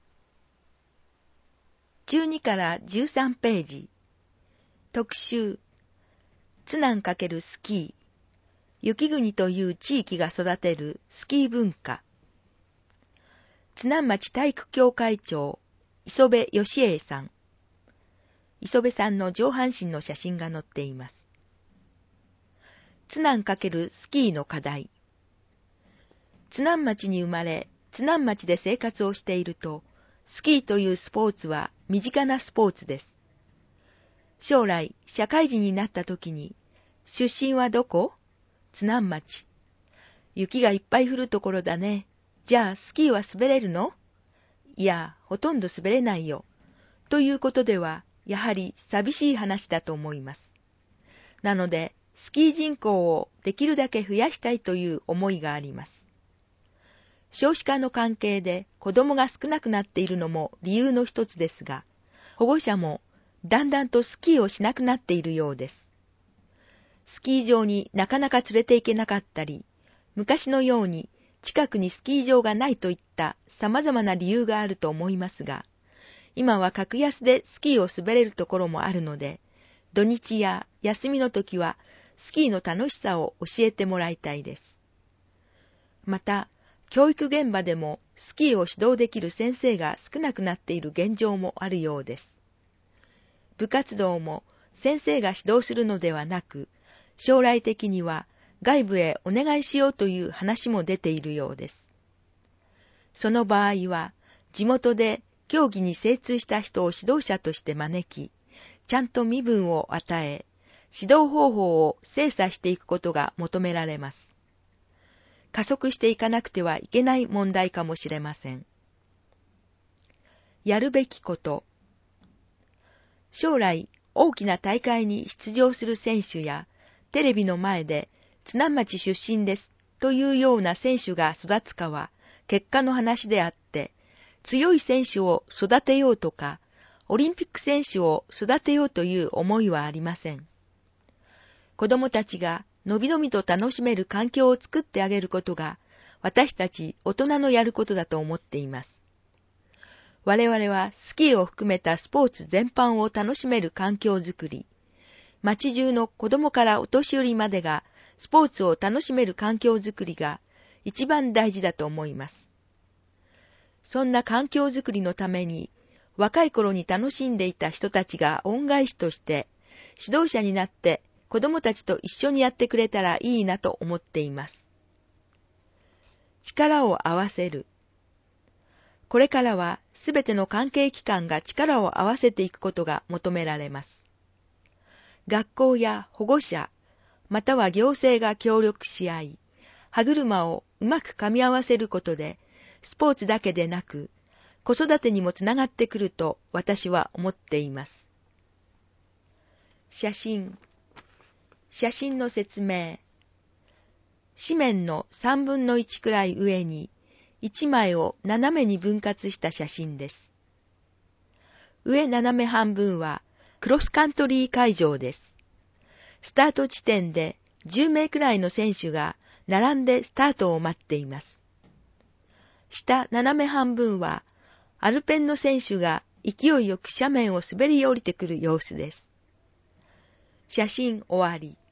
じゅうにからじゅうさんページ。特集。津南×スキー。雪国という地域が育てるスキー文化。津南町体育協会長、磯部義栄さん。磯部さんの上半身の写真が載っています。津南×スキーの課題。津南町に生まれ、津南町で生活をしていると、スキーというスポーツは身近なスポーツです。将来、社会人になった時に、出身はどこ？津南町。雪がいっぱい降るところだね。じゃあスキーは滑れるの？いや、ほとんど滑れないよ。ということでは、やはり寂しい話だと思います。なので、スキー人口をできるだけ増やしたいという思いがあります。少子化の関係で子供が少なくなっているのも理由の一つですが、保護者もだんだんとスキーをしなくなっているようです。スキー場になかなか連れて行けなかったり、昔のように近くにスキー場がないといった様々な理由があると思いますが、今は格安でスキーを滑れるところもあるので、土日や休みの時はスキーの楽しさを教えてもらいたいです。また、教育現場でもスキーを指導できる先生が少なくなっている現状もあるようです。部活動も先生が指導するのではなく、将来的には外部へお願いしようという話も出ているようです。その場合は、地元で競技に精通した人を指導者として招き、ちゃんと身分を与え、指導方法を精査していくことが求められます。加速していかなくてはいけない問題かもしれません。やるべきこと。 将来大きな大会に出場する選手や、テレビの前で津南町出身ですというような選手が育つかは結果の話であって、強い選手を育てようとか、オリンピック選手を育てようという思いはありません。子供たちがのびのびと楽しめる環境を作ってあげることが、私たち大人のやることだと思っています。我々はスキーを含めたスポーツ全般を楽しめる環境づくり、町中の子供からお年寄りまでがスポーツを楽しめる環境づくりが一番大事だと思います。そんな環境づくりのために、若い頃に楽しんでいた人たちが恩返しとして指導者になって子供たちと一緒にやってくれたらいいなと思っています。力を合わせる。これからはすべての関係機関が力を合わせていくことが求められます。学校や保護者、または行政が協力し合い、歯車をうまく噛み合わせることで、スポーツだけでなく、子育てにもつながってくると私は思っています。写真。写真の説明。紙面の三分の一くらい上に、一枚を斜めに分割した写真です。上斜め半分はクロスカントリー会場です。スタート地点でじゅうめいくらいの選手が並んでスタートを待っています。下斜め半分はアルペンの選手が勢いよく斜面を滑り降りてくる様子です。写真終わり。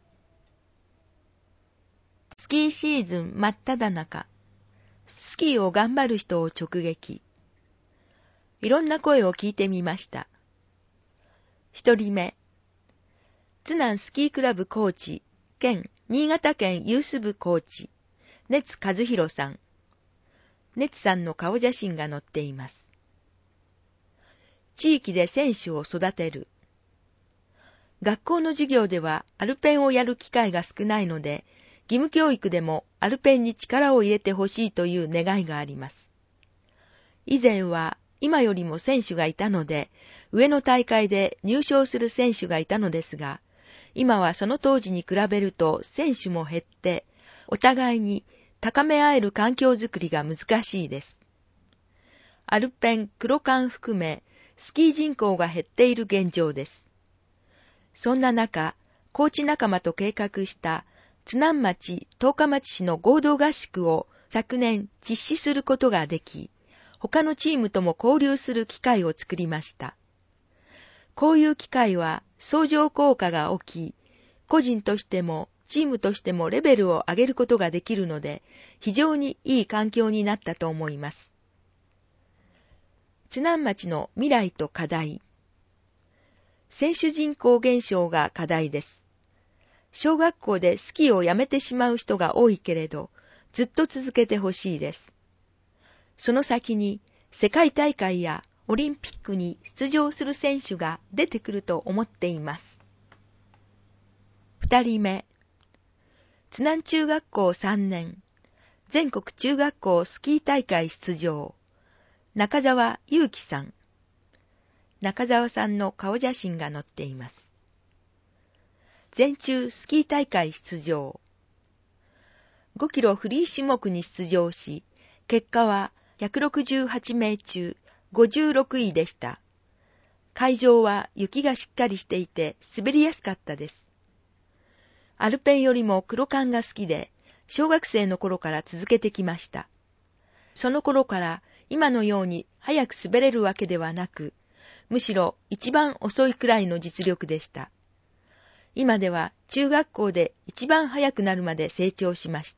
スキーシーズン真っ只中。スキーを頑張る人を直撃。いろんな声を聞いてみました。一人目。津南スキークラブコーチ兼新潟県ユース部コーチ、熱和弘さん。熱さんの顔写真が載っています。地域で選手を育てる。学校の授業ではアルペンをやる機会が少ないので、義務教育でもアルペンに力を入れてほしいという願いがあります。以前は今よりも選手がいたので、上の大会で入賞する選手がいたのですが、今はその当時に比べると選手も減って、お互いに高め合える環境づくりが難しいです。アルペン、クロカン含め、スキー人口が減っている現状です。そんな中、コーチ仲間と計画した津南町、十日町市の合同合宿を昨年実施することができ、他のチームとも交流する機会を作りました。こういう機会は相乗効果が大きい、個人としてもチームとしてもレベルを上げることができるので、非常にいい環境になったと思います。津南町の未来と課題。選手人口減少が課題です。小学校でスキーをやめてしまう人が多いけれど、ずっと続けてほしいです。その先に世界大会やオリンピックに出場する選手が出てくると思っています。二人目。津南中学校さんねん、全国中学校スキー大会出場。中澤祐樹さん。中澤さんの顔写真が載っています。全中スキー大会出場。ごキロフリー種目に出場し、結果はひゃくろくじゅうはちめい中ごじゅうろくいでした。会場は雪がしっかりしていて滑りやすかったです。アルペンよりもクロカンが好きで、小学生の頃から続けてきました。その頃から今のように早く滑れるわけではなく、むしろ一番遅いくらいの実力でした。今では中学校で一番早くなるまで成長しました。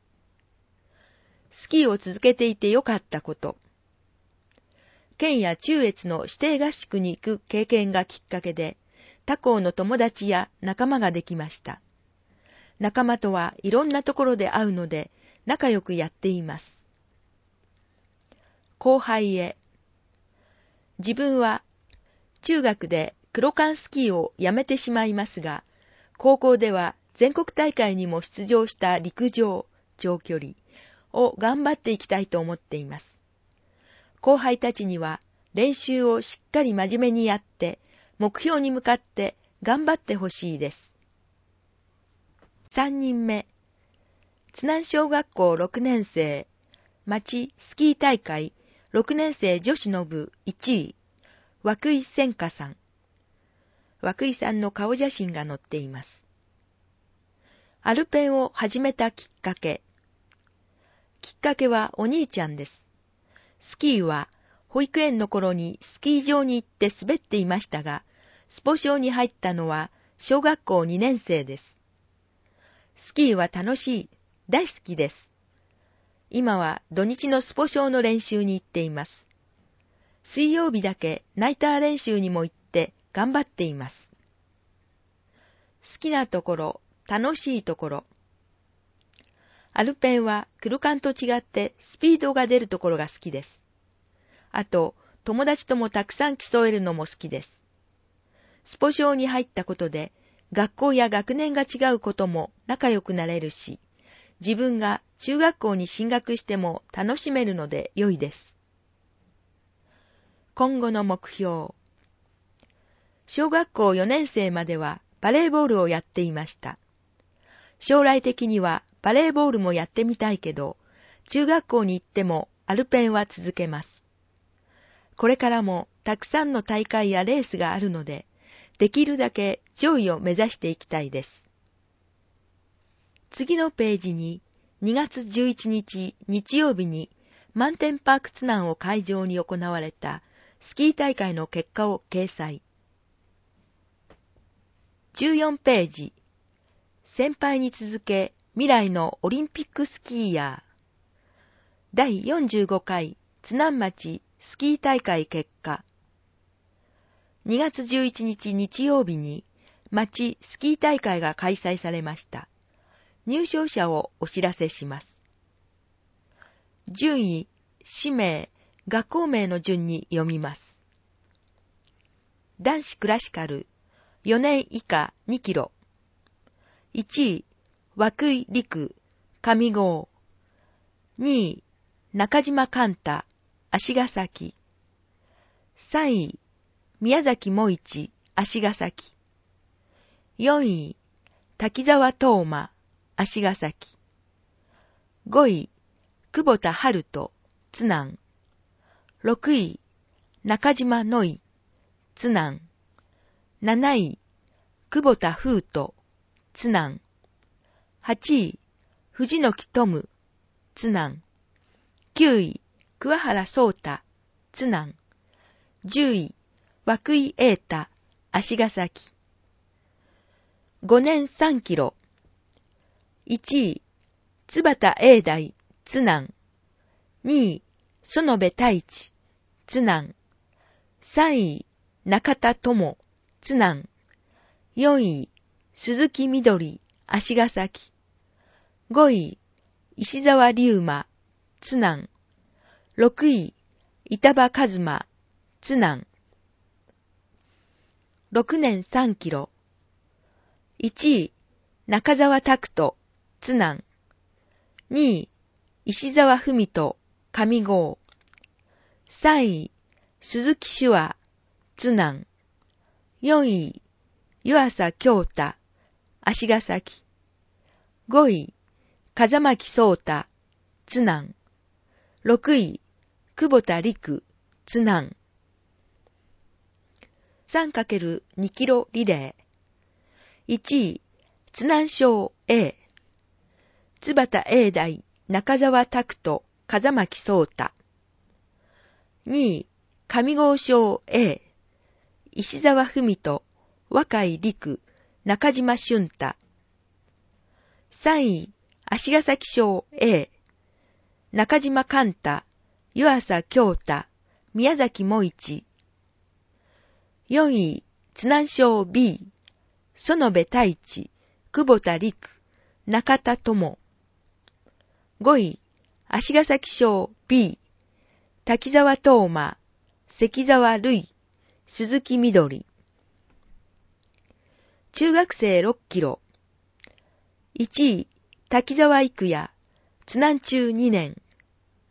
スキーを続けていてよかったこと。県や中越の指定合宿に行く経験がきっかけで、他校の友達や仲間ができました。仲間とはいろんなところで会うので、仲良くやっています。後輩へ。自分は中学でクロカンスキーをやめてしまいますが、高校では全国大会にも出場した陸上、長距離を頑張っていきたいと思っています。後輩たちには練習をしっかり真面目にやって、 目標に向かって頑張ってほしいです。さんにんめ、津南小学校ろくねん生、町スキー大会ろくねん生女子の部いちい、涌井千佳さん。涌井さんの顔写真が載っています。アルペンを始めたきっかけ。きっかけはお兄ちゃんです。スキーは保育園の頃にスキー場に行って滑っていましたが、スポ少に入ったのは小学校にねん生です。スキーは楽しい、大好きです。今は土日のスポ少の練習に行っています。水曜日だけナイター練習にも行って頑張っています。好きなところ、楽しいところ。アルペンはクルカンと違ってスピードが出るところが好きです。あと、友達ともたくさん競えるのも好きです。スポ少に入ったことで、学校や学年が違うことも仲良くなれるし、自分が中学校に進学しても楽しめるので良いです。今後の目標。小学校よねん生まではバレーボールをやっていました。将来的にはバレーボールもやってみたいけど、中学校に行ってもアルペンは続けます。これからもたくさんの大会やレースがあるので、できるだけ上位を目指していきたいです。次のページににがつじゅういちにち日曜日にマンテンパーク津南を会場に行われたスキー大会の結果を掲載。じゅうよんページ、先輩に続け未来のオリンピックスキーヤー。だいよんじゅうごかい津南町スキー大会結果。にがつじゅういちにち日曜日に町スキー大会が開催されました。入賞者をお知らせします。順位、氏名、学校名の順に読みます。男子クラシカルよねん以下にキロ。いちい、涌井陸、上郷。にい、中島寛太、足ヶ崎。さんい、宮崎萌一、足ヶ崎。よんい、滝沢東馬、足ヶ崎。ごい、久保田春人、津南。ろくい、中島野井、津南。なない、久保田風斗、津南。はちい、藤野木トム、津南。きゅうい、桑原壮太、津南。じゅうい、涌井瑛太、足ヶ崎。ごねんさんキロ。いちい、津畑英大、津南。にい、園部太一、津南。さんい、中田智、津南。よんい、鈴木みどり、足ヶ崎。ごい、石沢龍馬、津南。ろくい、板場一馬、津南。ろくねんさんキロ。いちい、中澤拓人、津南。にい、石沢文人、上郷。さんい、鈴木手話、津南。よんい、湯浅京太、足ヶ崎。ごい、風巻聡太、津南。ろくい、久保田陸、津南。さんかけるにキロリレー。いちい、津南小 A。津畑英大、中澤拓人、風巻聡太。にい、上郷小 A。石沢文人、若井陸、中島俊太。さんい、足ヶ崎小 A。中島寛太、湯浅京太、宮崎萌一。よんい、津南小 B。園部太一、久保田陸、中田智。ごい、足ヶ崎小 B。滝沢東馬、関沢瑠衣、鈴木みどり。中学生ろっキロ。いちい、滝沢育也、津南中にねん。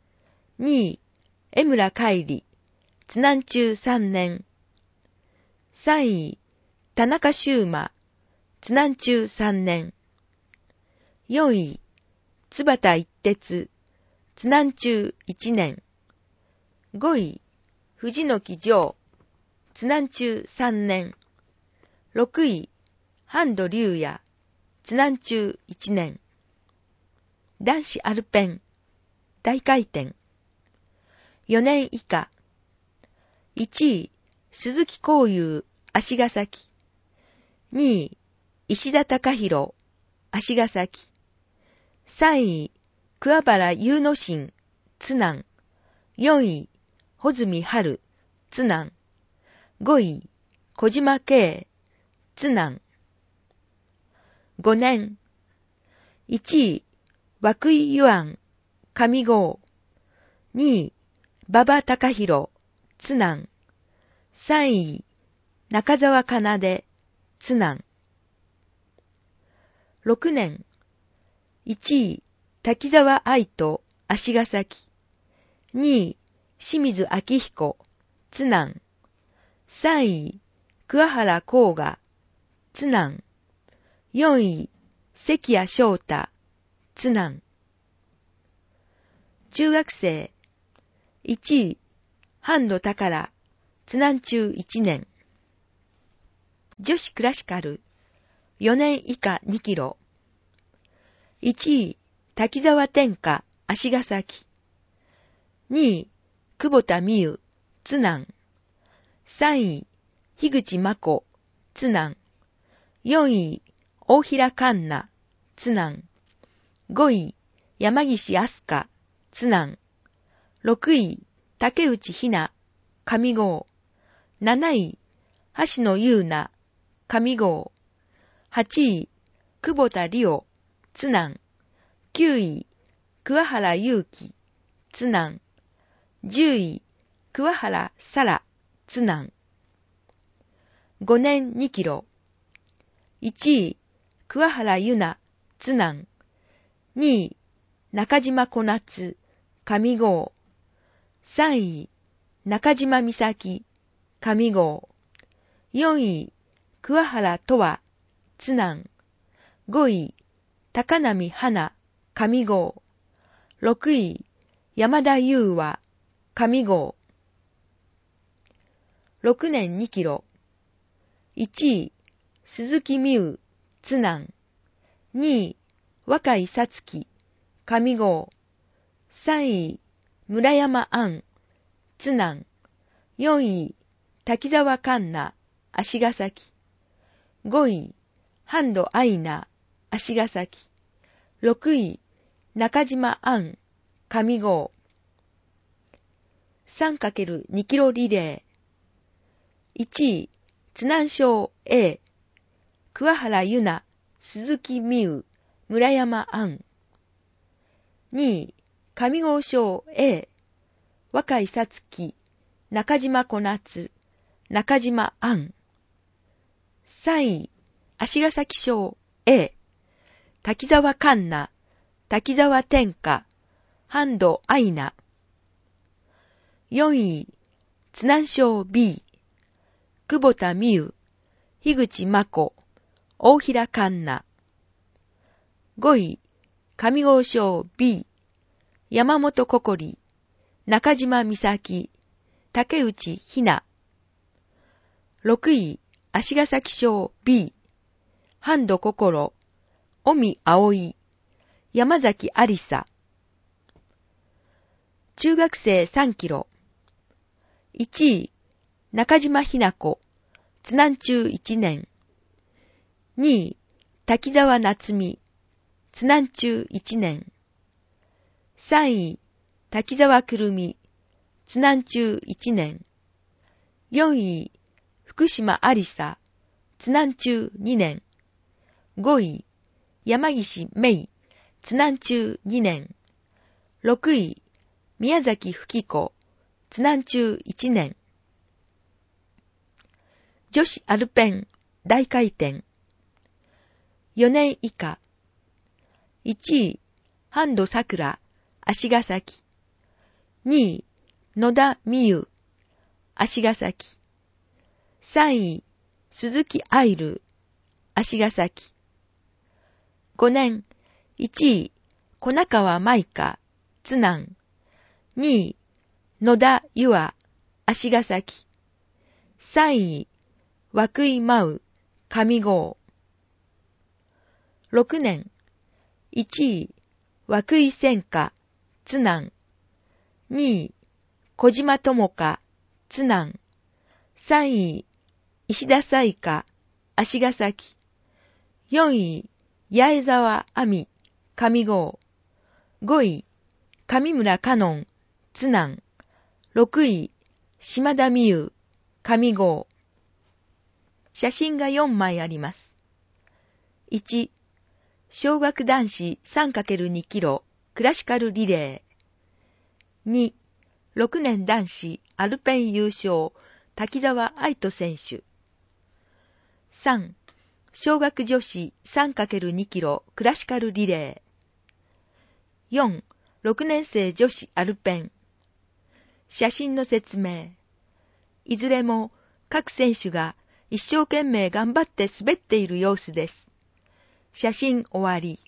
にい、江村海里、津南中さんねん。 さんい、田中修馬、津南中さんねん。よんい、津端一徹、津南中いちねん。ごい、藤木城、津南中さんねん。ろくい、半渡龍也、津南中いちねん。男子アルペン、大回転。よねん以下。いちい、鈴木幸雄、足ヶ崎。にい、石田貴弘、足ヶ崎。さんい、桑原祐之進、津南。よんい、穂積春、津南。ごい、小島慶、津南。ごねん。いちい、涌井yu安、上郷。にい、馬場隆弘、津南。さんい、中澤奏、津南。ろくねん。いちい、滝沢愛人、足ヶ崎。にい、清水明彦、津南。さんい、桑原光雅、津南。よんい、関谷翔太、津南。中学生。いちい、半渡宝、津南中いちねん。女子クラシカル、よねん以下にキロ。いちい、滝沢天下、足ヶ崎。にい、久保田美優、津南。さんい、樋口真子、津南。よんい、大平環奈、津南。ごい、山岸飛鳥、津南。ろくい、竹内ひな、上郷。なない、橋野優奈、上郷。はちい、久保田理央、津南。きゅうい、桑原祐希、津南。じゅうい、桑原沙羅、津南。ごねんにキロ。いちい、桑原優奈、津南。にい、中島小夏、上郷。さんい、中島美咲、上郷。よんい、桑原とわ、津南。ごい、高波花、上郷。ろくい、山田優和、上郷。ろくねんにキロ。いちい、鈴木美優、津南。にい、若井さつき、上郷。さんい、村山杏、津南。よんい、滝沢環奈、足ヶ崎。ごい、半渡愛菜、足ヶ崎。ろくい、中島杏、上郷。さんかけるにキロリレー。いちい、津南省 A、桑原優奈、鈴木美優、村山杏。にい、上郷省 A、若井さつき、中島小夏、中島杏。さんい、足ヶ崎省 A、滝沢環奈、滝沢天下、半渡愛菜。よんい、津南省 B、久保田美優、樋口真子、大平環奈。ごい、上郷省 B、山本ここり、中島美咲、竹内ひな。ろくい、足ヶ崎省 B、半渡心、尾身葵、山崎ありさ。中学生さんキロ。いちい、中島ひな子、津南中いちねん。にい、滝沢夏美、津南中いちねん。さんい、滝沢くるみ、津南中いちねん。よんい、福島ありさ、津南中にねん。ごい、山岸芽衣、津南中にねん。ろくい、宮崎吹子、津南中いちねん。女子アルペン大回転。よねん以下。いちい、半渡桜、足ヶ崎。にい、野田美優、足ヶ崎。 さんい、鈴木愛瑠、足ヶ崎。ごねん、いちい、小中川舞香、津南。にい、野田優愛、足ヶ崎。さんい、涌井舞宇、上郷。ろくねん、いちい、涌井千佳、津南。にい、小島智香、津南。さんい、石田彩花、足ヶ崎。よんい、八重沢亜美、上郷。ごい、上村香音、津南。ろくい、島田美優、上郷。写真がよんまいあります。いち、小学男子 さんかけるに キロクラシカルリレー。に、ろくねん男子アルペン優勝滝沢愛斗選手。さん、小学女子 さんかけるに キロクラシカルリレー。よん、ろくねん生女子アルペン。写真の説明。いずれも各選手が一生懸命頑張って滑っている様子です。写真終わり。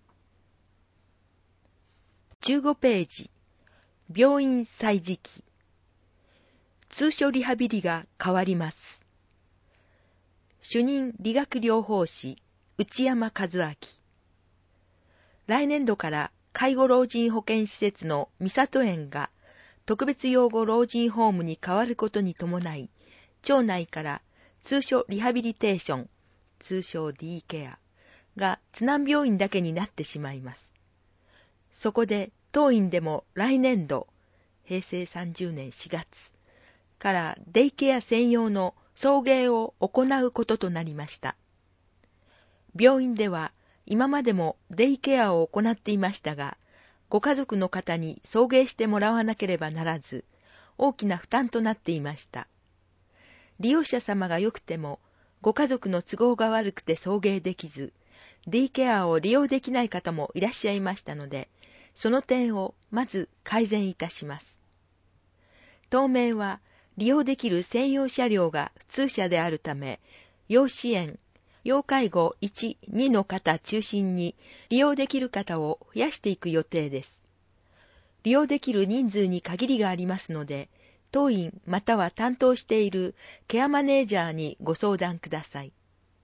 じゅうごページ。病院歳時記。通所リハビリが変わります。主任理学療法士内山和明。来年度から介護老人保健施設の三里園が特別養護老人ホームに変わることに伴い、町内から通所リハビリテーション、通称 ディー ケアが津南病院だけになってしまいます。そこで当院でも来年度、へいせいさんじゅうねんしがつからデイケア専用の送迎を行うこととなりました。病院では今までもデイケアを行っていましたが、ご家族の方に送迎してもらわなければならず、大きな負担となっていました。利用者様が良くても、ご家族の都合が悪くて送迎できず、デイケアを利用できない方もいらっしゃいましたので、その点をまず改善いたします。当面は利用できる専用車両が普通車であるため、要支援、要介護いち、にの方中心に利用できる方を増やしていく予定です。利用できる人数に限りがありますので、当院または担当しているケアマネージャーにご相談ください。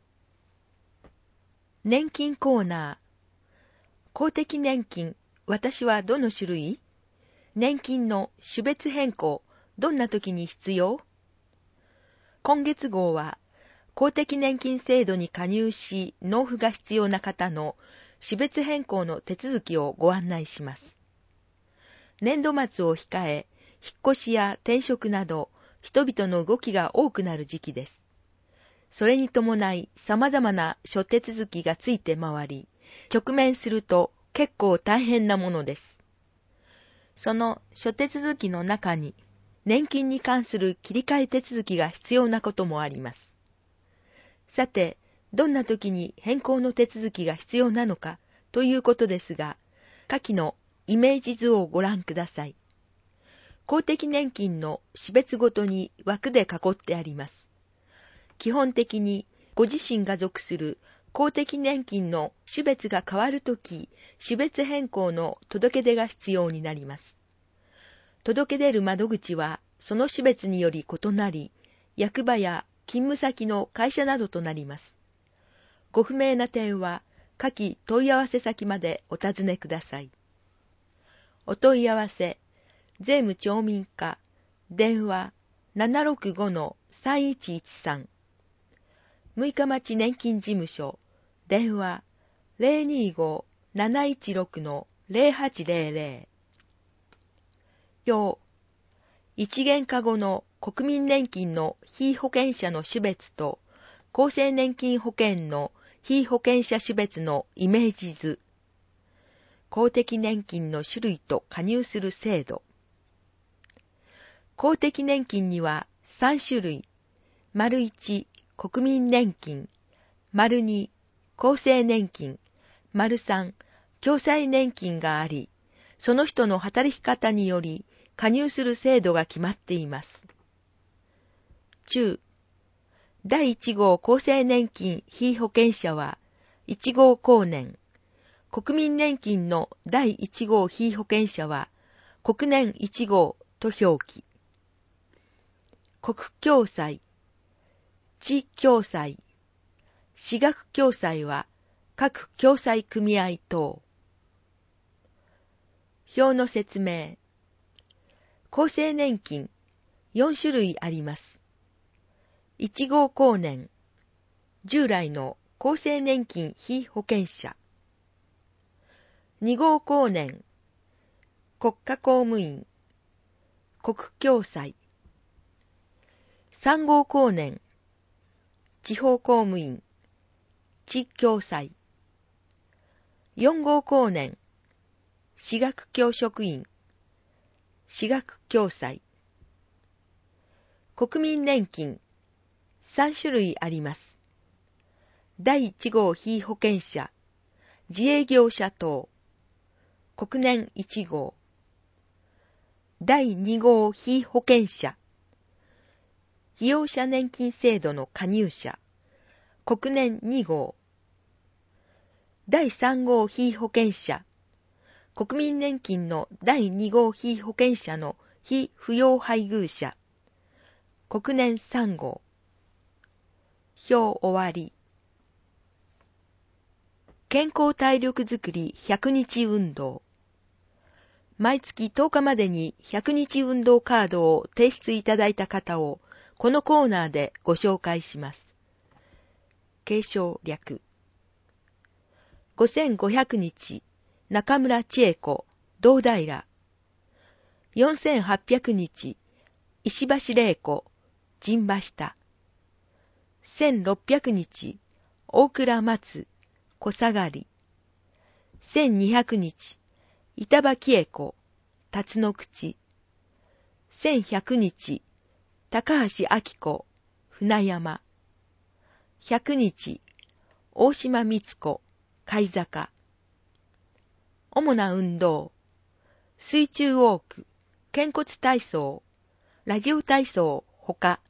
年金コーナー。公的年金、私はどの種類？年金の種別変更、どんな時に必要？今月号は、公的年金制度に加入し納付が必要な方の種別変更の手続きをご案内します。年度末を控え、引っ越しや転職など人々の動きが多くなる時期です。それに伴い様々な諸手続きがついて回り、直面すると結構大変なものです。その諸手続きの中に、年金に関する切り替え手続きが必要なこともあります。さて、どんな時に変更の手続きが必要なのかということですが、下記のイメージ図をご覧ください。公的年金の種別ごとに枠で囲ってあります。基本的にご自身が属する公的年金の種別が変わるとき、種別変更の届け出が必要になります。届け出る窓口はその種別により異なり、役場や勤務先の会社などとなります。ご不明な点は下記問い合わせ先までお尋ねください。お問い合わせ、税務町民課、電話 ななろくごのさんいちいちさん。六日町年金事務所、電話 ゼロにご なないちろくのゼロはちゼロゼロ。表、一元化後の国民年金の被保険者の種別と厚生年金保険の被保険者種別のイメージ図。公的年金の種類と加入する制度。公的年金にはさんしゅるい、丸いち、国民年金、丸に、厚生年金、丸さん、共済年金があり、その人の働き方により加入する制度が決まっています。中、 だいいち号厚生年金被保険者はいち号後年、国民年金のだいいち号被保険者は国年いち号と表記。国共済、地共済、私学共済は各共済組合等。表の説明。厚生年金よん種類あります。いち号後年、従来の厚生年金被保険者。に号後年、国家公務員、国共済。さん号後年、地方公務員、地共済。よん号後年、私学教職員、私学共済。国民年金、さん種類あります。だいいち号被保険者、自営業者等、国年いち号。だいに号被保険者、被用者年金制度の加入者、国年に号。だいさん号被保険者、国民年金のだいに号被保険者の被扶養配偶者、国年さん号。表終わり。健康体力づくりひゃくにち運動。毎月とおかまでにひゃくにち運動カードを提出いただいた方をこのコーナーでご紹介します。継承略。ごせんごひゃくにち、中村千恵子、堂平。よんせんはっぴゃくにち、石橋玲子、陣馬下。せんろっぴゃくにち、大倉松、小下がり。せんにひゃくにち、板場喜恵子、辰野口。せんひゃくにち、高橋明子、船山。ひゃくにち、大島光子、貝坂。主な運動、水中ウォーク、肩骨体操、ラジオ体操ほか。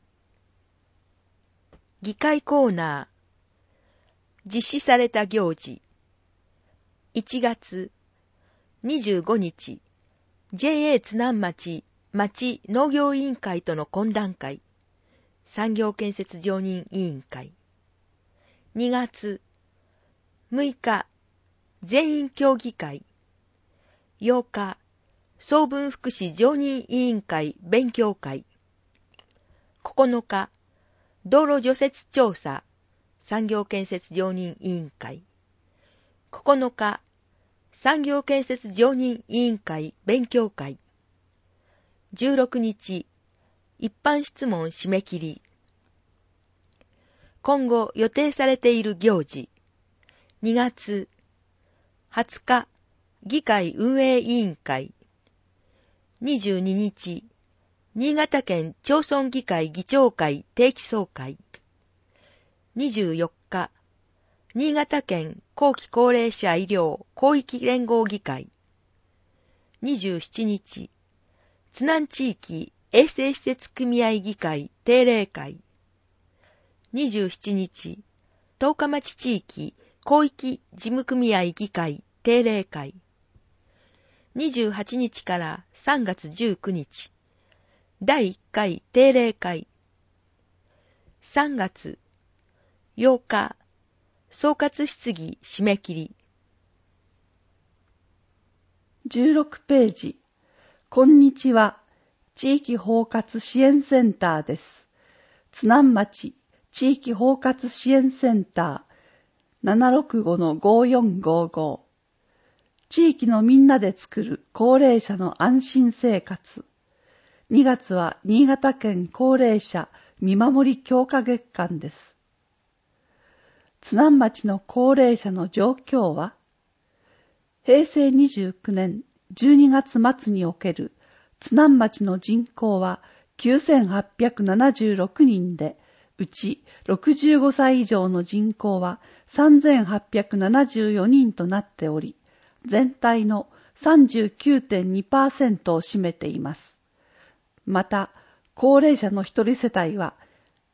議会コーナー、実施された行事。いちがつにじゅうごにち、ジェイエー 津南町町農業委員会との懇談会、産業建設常任委員会。にがつむいか、全員協議会。ようか、総分福祉常任委員会勉強会。ここのか、道路除雪調査産業建設常任委員会。ここのか、産業建設常任委員会勉強会。じゅうろくにち、一般質問締め切り。今後予定されている行事。にがつはつか、議会運営委員会。にじゅうににち、新潟県町村議会議長会定期総会。にじゅうよっか、新潟県後期高齢者医療広域連合議会。にじゅうしちにち、津南地域衛生施設組合議会定例会。にじゅうしちにち、十日町地域広域事務組合議会定例会。にじゅうはちにちからさんがつじゅうくにち、だいいっかい定例会。さんがつようか、総括質疑締め切り。 じゅうろくページ。こんにちは。地域包括支援センターです。津南町地域包括支援センター ななろくごのごよんごご。地域のみんなで作る高齢者の安心生活。にがつは新潟県高齢者見守り強化月間です。津南町の高齢者の状況は、へいせいにじゅうきゅうねんじゅうにがつまつにおける津南町の人口はきゅうせんはっぴゃくななじゅうろくにんで、うちろくじゅうごさい以上の人口はさんぜんはっぴゃくななじゅうよにんとなっており、全体の さんじゅうきゅうてんにパーセント を占めています。また、高齢者の一人世帯は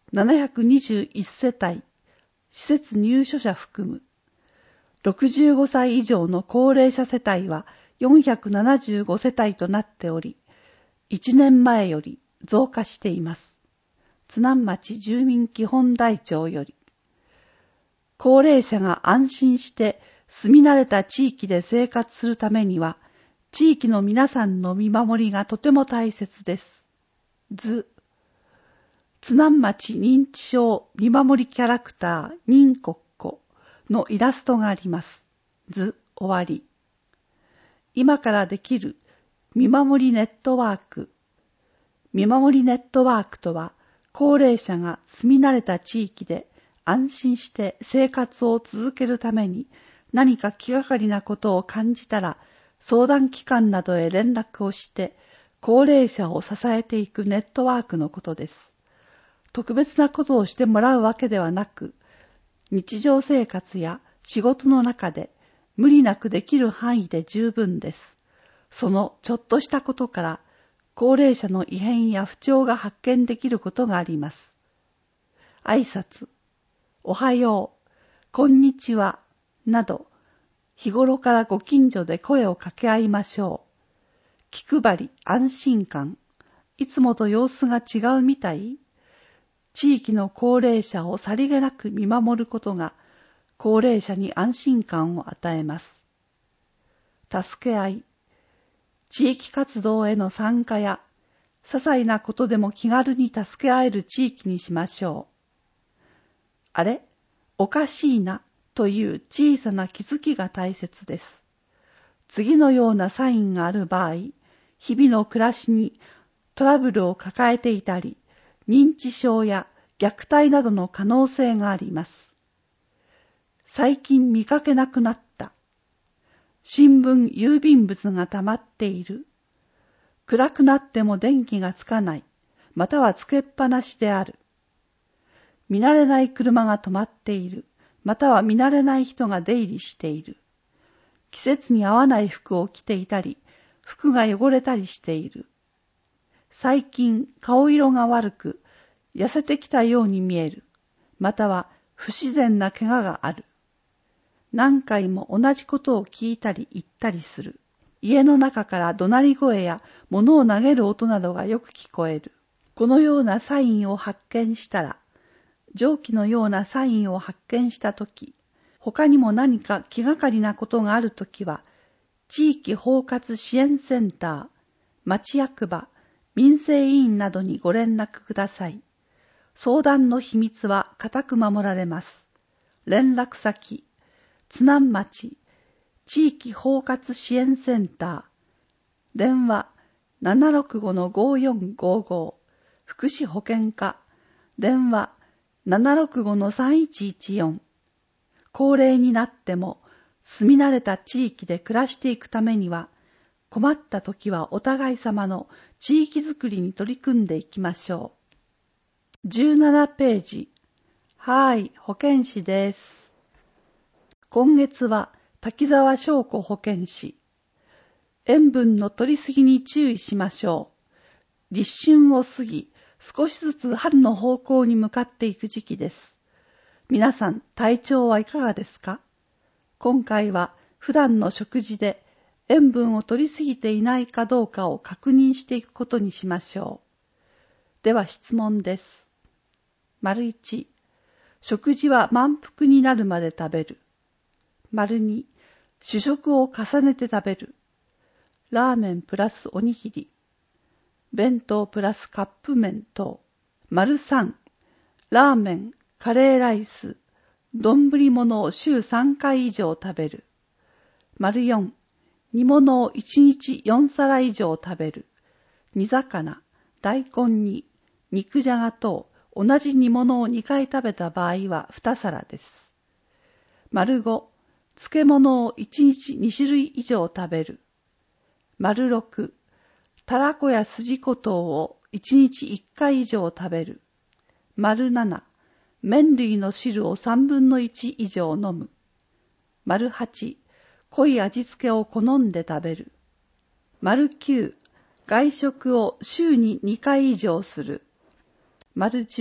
ななひゃくにじゅういちせ帯、施設入所者含む。ろくじゅうごさい以上の高齢者世帯はよんひゃくななじゅうごせ帯となっており、いちねんまえより増加しています。津南町住民基本台帳より、高齢者が安心して住み慣れた地域で生活するためには、地域の皆さんの見守りがとても大切です。図、津南町認知症見守りキャラクター認国子のイラストがあります。図、終わり。今からできる見守りネットワーク。見守りネットワークとは、高齢者が住み慣れた地域で安心して生活を続けるために何か気がかりなことを感じたら、相談機関などへ連絡をして高齢者を支えていくネットワークのことです。特別なことをしてもらうわけではなく、日常生活や仕事の中で無理なくできる範囲で十分です。そのちょっとしたことから高齢者の異変や不調が発見できることがあります。挨拶、おはよう、こんにちは、など、日頃からご近所で声を掛け合いましょう。気配り、安心感。いつもと様子が違うみたい？地域の高齢者をさりげなく見守ることが、高齢者に安心感を与えます。助け合い。地域活動への参加や、些細なことでも気軽に助け合える地域にしましょう。あれ？おかしいな。という小さな気づきが大切です。次のようなサインがある場合、日々の暮らしにトラブルを抱えていたり、認知症や虐待などの可能性があります。最近見かけなくなった。新聞、郵便物が溜まっている。暗くなっても電気がつかない、またはつけっぱなしである。見慣れない車が止まっている。または見慣れない人が出入りしている。季節に合わない服を着ていたり、服が汚れたりしている。最近顔色が悪く、痩せてきたように見える。または不自然な怪我がある。何回も同じことを聞いたり言ったりする。家の中から怒鳴り声や物を投げる音などがよく聞こえる。このようなサインを発見したら、上記のようなサインを発見したとき、他にも何か気がかりなことがあるときは、地域包括支援センター、町役場、民生委員などにご連絡ください。相談の秘密は固く守られます。連絡先、津南町、地域包括支援センター、電話 ななろくごのごよんごご、福祉保健課、電話ななろくごのさんいちいちよん。高齢になっても住み慣れた地域で暮らしていくためには、困った時はお互い様の地域づくりに取り組んでいきましょう。じゅうななページ。はい、保健師です。今月は滝沢翔子保健師。塩分の摂りすぎに注意しましょう。立春を過ぎ、少しずつ春の方向に向かっていく時期です。皆さん、体調はいかがですか？今回は普段の食事で塩分を摂りすぎていないかどうかを確認していくことにしましょう。では質問です。丸いち、食事は満腹になるまで食べる。丸に、主食を重ねて食べる。ラーメンプラスおにぎり。弁当プラスカップ麺等。丸さん、ラーメン、カレーライス、丼物を週さんかい以上食べる。丸よん、煮物をいちにちよんさら以上食べる。煮魚、大根煮、肉じゃが等、同じ煮物をにかい食べた場合はにさらです。丸ご、漬物をいちにちにしゅるい以上食べる。丸ろく、たらこやすじこ等をいちにちいっかい以上食べる。丸なな、麺類の汁をさんぶんのいち以上飲む。丸はち、濃い味付けを好んで食べる。丸きゅう、外食を週ににかい以上する。丸じゅう、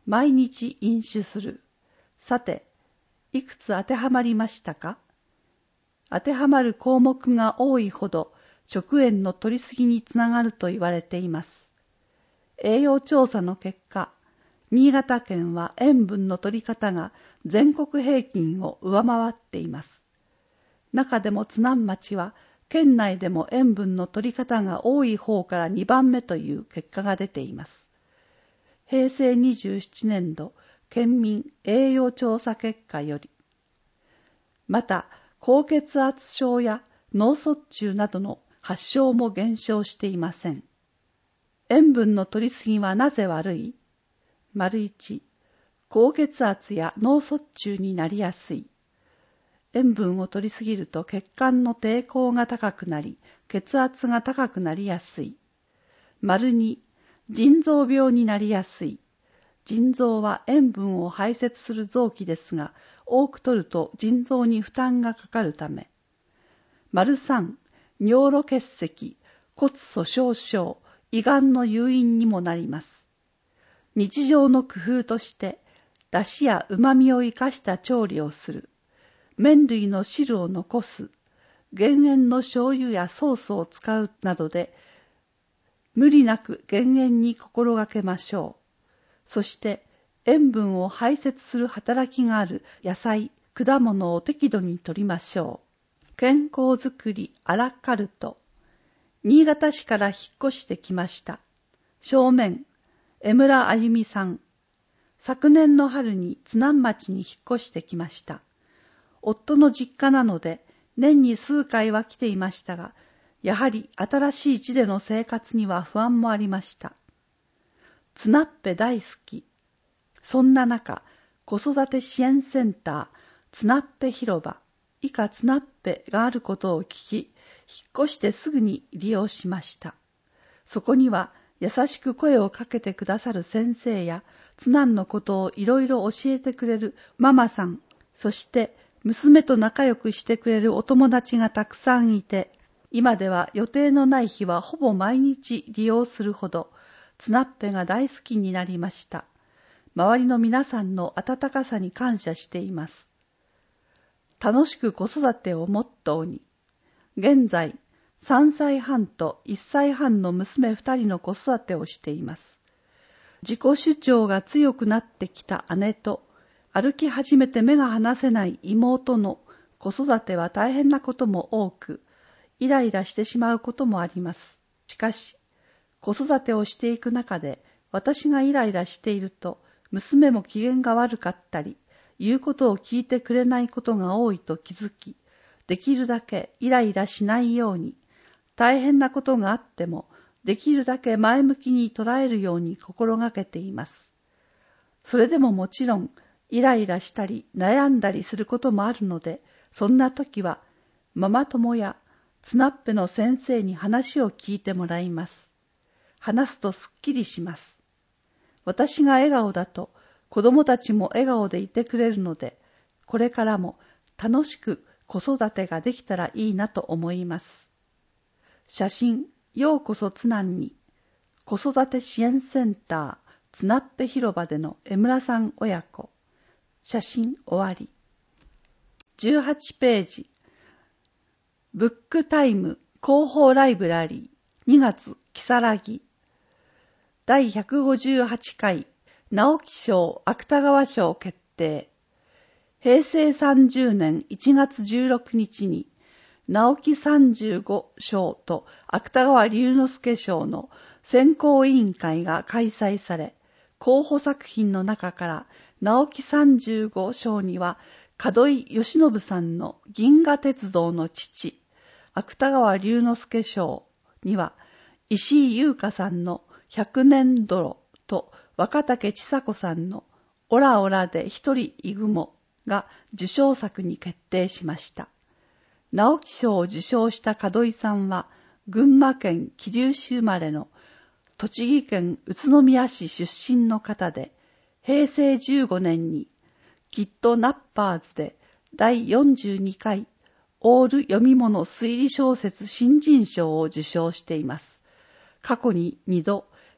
毎日飲酒する。さて、いくつ当てはまりましたか？当てはまる項目が多いほど食塩の摂りすぎにつながると言われています。栄養調査の結果、新潟県は塩分の摂り方が全国平均を上回っています。中でも津南町は県内でも塩分の摂り方が多い方からにばんめという結果が出ています。へいせいにじゅうななねんど県民栄養調査結果より、また高血圧症や脳卒中などの発症も減少していません。塩分の摂りすぎはなぜ悪い？丸一、高血圧や脳卒中になりやすい。塩分を摂りすぎると血管の抵抗が高くなり、血圧が高くなりやすい。丸二、腎臓病になりやすい。腎臓は塩分を排泄する臓器ですが、多く摂ると腎臓に負担がかかるため。丸三、尿路結石、骨粗鬆症、胃がんの誘因にもなります。日常の工夫として、出汁や旨味を生かした調理をする。麺類の汁を残す。減塩の醤油やソースを使うなどで、無理なく減塩に心がけましょう。そして塩分を排泄する働きがある野菜、果物を適度に摂りましょう。健康づくりアラカルト。新潟市から引っ越してきました。正面、江村あゆみさん。昨年の春に津南町に引っ越してきました。夫の実家なので年に数回は来ていましたが、やはり新しい地での生活には不安もありました。つなっぺ大好き。そんな中、子育て支援センター、つなっぺ広場、以下つなっぺがあることを聞き、引っ越してすぐに利用しました。そこには優しく声をかけてくださる先生や、津南のことをいろいろ教えてくれるママさん、そして娘と仲良くしてくれるお友達がたくさんいて、今では予定のない日はほぼ毎日利用するほど、つなっぺが大好きになりました。周りの皆さんの温かさに感謝しています。楽しく子育てをモットーに、現在さんさいはんといっさいはんの娘ふたりの子育てをしています。自己主張が強くなってきた姉と、歩き始めて目が離せない妹の子育ては大変なことも多く、イライラしてしまうこともあります。しかし、子育てをしていく中で、私がイライラしていると、娘も機嫌が悪かったり、言うことを聞いてくれないことが多いと気づき、できるだけイライラしないように、大変なことがあっても、できるだけ前向きに捉えるように心がけています。それでももちろん、イライラしたり悩んだりすることもあるので、そんな時は、ママ友やつなっぺの先生に話を聞いてもらいます。話すとすっきりします。私が笑顔だと子供たちも笑顔でいてくれるので、これからも楽しく子育てができたらいいなと思います。写真、ようこそ津南に、子育て支援センター、つなっぺ広場での江村さん親子。写真終わり。じゅうはちページ。ブックタイム広報ライブラリーにがつきさらぎ。第ひゃくごじゅうはちかい直木賞芥川賞決定。へいせいさんじゅうねんいちがつじゅうろくにちに直木さんじゅうごしょうと芥川龍之介賞の選考委員会が開催され、候補作品の中から直木さんじゅうごしょうには門井義信さんの銀河鉄道の父、芥川龍之介賞には石井優香さんの百年泥と若竹千佐子さんのオラオラで一人いぐもが受賞作に決定しました。直木賞を受賞した門井さんは群馬県桐生市生まれの栃木県宇都宮市出身の方で、へいせいじゅうごねんにきっとナッパーズでだいよんじゅうにかいオール読み物推理小説新人賞を受賞しています。過去ににど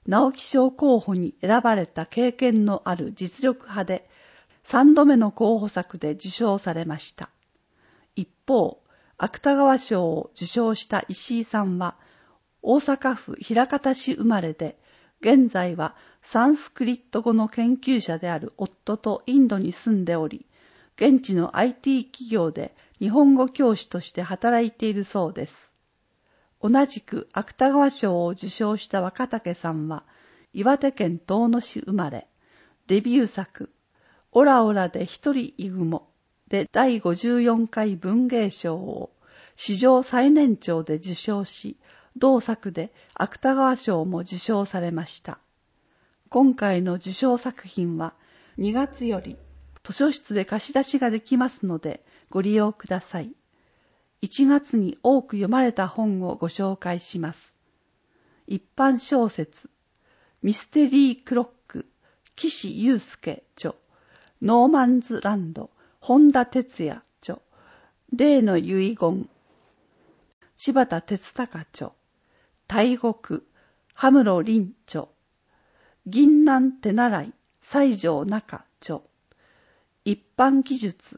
直木賞候補に選ばれた経験のある実力派で、さんどめの候補作で受賞されました。一方、芥川賞を受賞した石井さんは、大阪府枚方市生まれで、現在はサンスクリット語の研究者である夫とインドに住んでおり、現地の アイティー 企業で日本語教師として働いているそうです。同じく芥川賞を受賞した若竹さんは、岩手県遠野市生まれ、デビュー作、オラオラで一人いぐもでだいごじゅうよんかい文芸賞を史上最年長で受賞し、同作で芥川賞も受賞されました。今回の受賞作品はにがつより図書室で貸し出しができますのでご利用ください。いちがつに多く読まれた本をご紹介します。一般小説、ミステリークロック、岸優介著、ノーマンズランド、本田哲也著、例の遺言、柴田哲隆著、大国、羽室凛著、銀南手習い、西条中著、一般記述、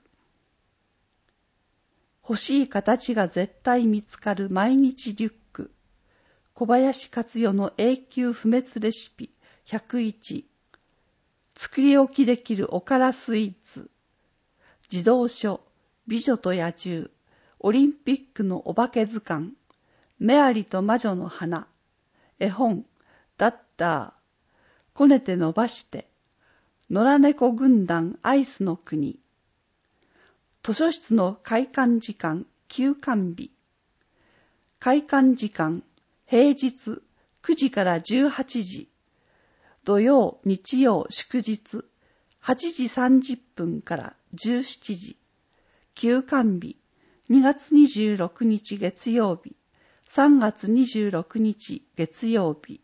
欲しい形が絶対見つかる毎日リュック、小林克代の永久不滅レシピひゃくいち、作り置きできるおからスイーツ、児童書、美女と野獣、オリンピックのお化け図鑑、メアリと魔女の花、絵本、ダッダー、こねて伸ばして、野良猫軍団アイスの国、図書室の開館時間、休館日、開館時間、平日くじからじゅうはちじ、土曜、日曜、祝日、はちじさんじゅっぷんからじゅうしちじ、休館日、にがつにじゅうろくにち月曜日、さんがつにじゅうろくにち月曜日。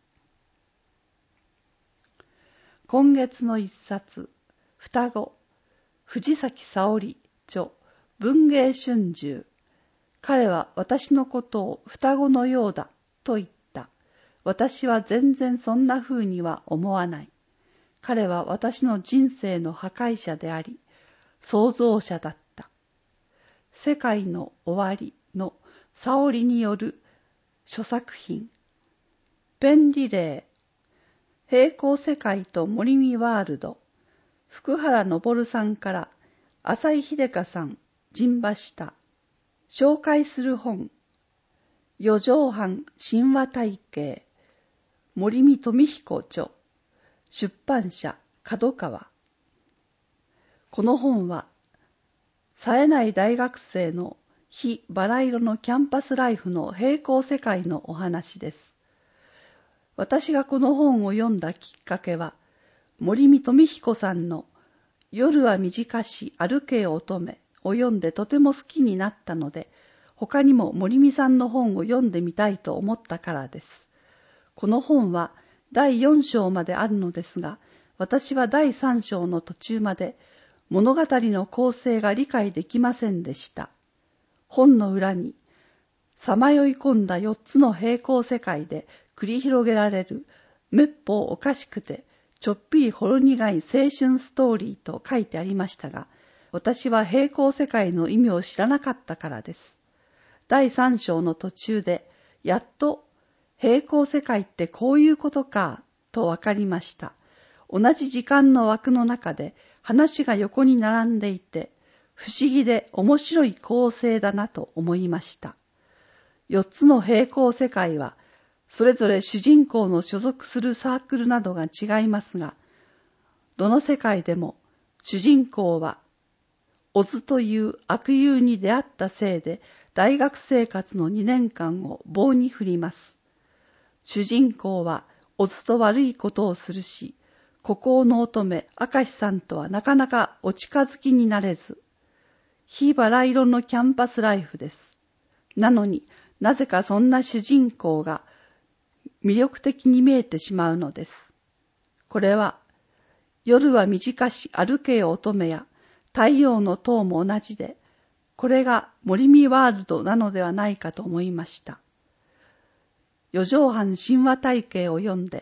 今月の一冊、双子、藤崎沙織著、文芸春秋。彼は私のことを双子のようだと言った。私は全然そんな風には思わない。彼は私の人生の破壊者であり、創造者だった。世界の終わりの沙織による諸作品。ペンリレー、平行世界と森見ワールド、福原昇さんから浅井秀香さん、陣馬した。紹介する本、四畳半神話体系、森見富彦著、出版社角川。この本は、冴えない大学生の非バラ色のキャンパスライフの平行世界のお話です。私がこの本を読んだきっかけは、森見富彦さんの夜は短し歩けよ乙女を読んでとても好きになったので、他にも森見さんの本を読んでみたいと思ったからです。この本はだいよん章まであるのですが、私はだいさん章の途中まで物語の構成が理解できませんでした。本の裏に、さまよい込んだよっつの平行世界で繰り広げられるめっぽうおかしくてちょっぴりほろ苦い青春ストーリーと書いてありましたが、私は平行世界の意味を知らなかったからです。だいさん章の途中で、やっと平行世界ってこういうことかとわかりました。同じ時間の枠の中で話が横に並んでいて、不思議で面白い構成だなと思いました。よっつの平行世界は、それぞれ主人公の所属するサークルなどが違いますが、どの世界でも主人公は、オズという悪友に出会ったせいで大学生活のにねんかんを棒に振ります。主人公はオズと悪いことをするし、孤高の乙女明石さんとはなかなかお近づきになれず、非バラ色のキャンパスライフです。なのになぜかそんな主人公が魅力的に見えてしまうのです。これは、夜は短し歩けよ乙女や太陽の塔も同じで、これが森見ワールドなのではないかと思いました。四畳半神話体系を読んで、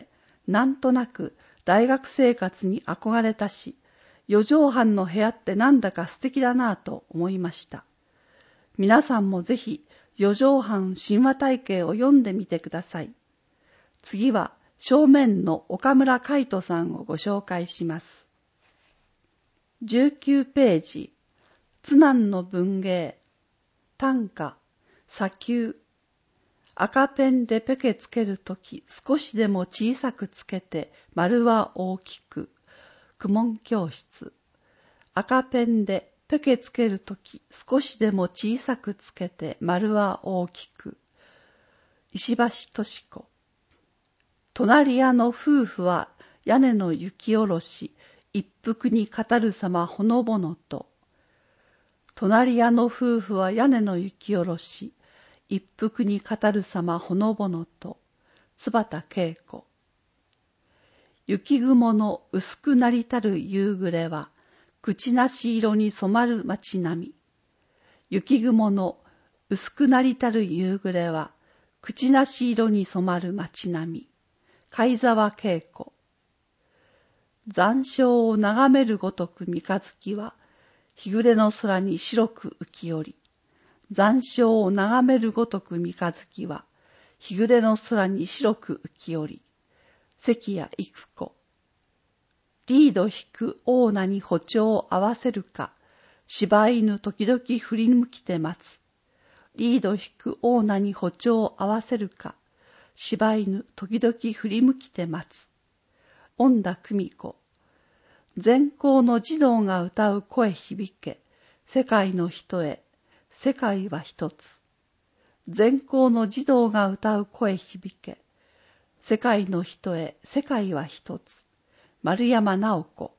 なんとなく大学生活に憧れたし、四畳半の部屋ってなんだか素敵だなぁと思いました。皆さんもぜひ四畳半神話体系を読んでみてください。次は正面の岡村海人さんをご紹介します。じゅうきゅうページ、津南の文芸、短歌、砂丘。赤ペンでペケつけるとき少しでも小さくつけて丸は大きく。公文教室。赤ペンでペケつけるとき少しでも小さくつけて丸は大きく。石橋敏子。隣屋の夫婦は屋根の雪下ろし、一服に語るさまほのぼのと。隣屋の夫婦は屋根の雪下ろし、一服に語るさまほのぼのと。津端恵子。雪雲の薄くなりたる夕暮れは、口なし色に染まる街並み。雪雲の薄くなりたる夕暮れは、口なし色に染まる街並み。貝沢恵子。残照を眺めるごとく三日月は、日暮れの空に白く浮きおり、残照を眺めるごとく三日月は、日暮れの空に白く浮きおり、関谷育子。リード引く大名に歩調を合わせるか、柴犬時々振り向きて待つ。リード引く大名に歩調を合わせるか、柴犬時々振り向きて待つ。恩田久美子。全校の児童が歌う声響け、世界の人へ、世界は一つ。全校の児童が歌う声響け、世界の人へ、世界は一つ。丸山直子。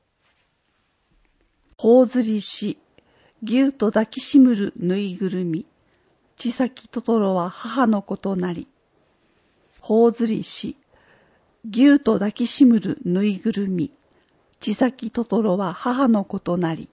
頬ずりし、ぎゅうと抱きしむるぬいぐるみ、ちさきトトロは母の子となり。頬ずりし、ぎゅうと抱きしむるぬいぐるみ、ちさきトトロは母の子となり。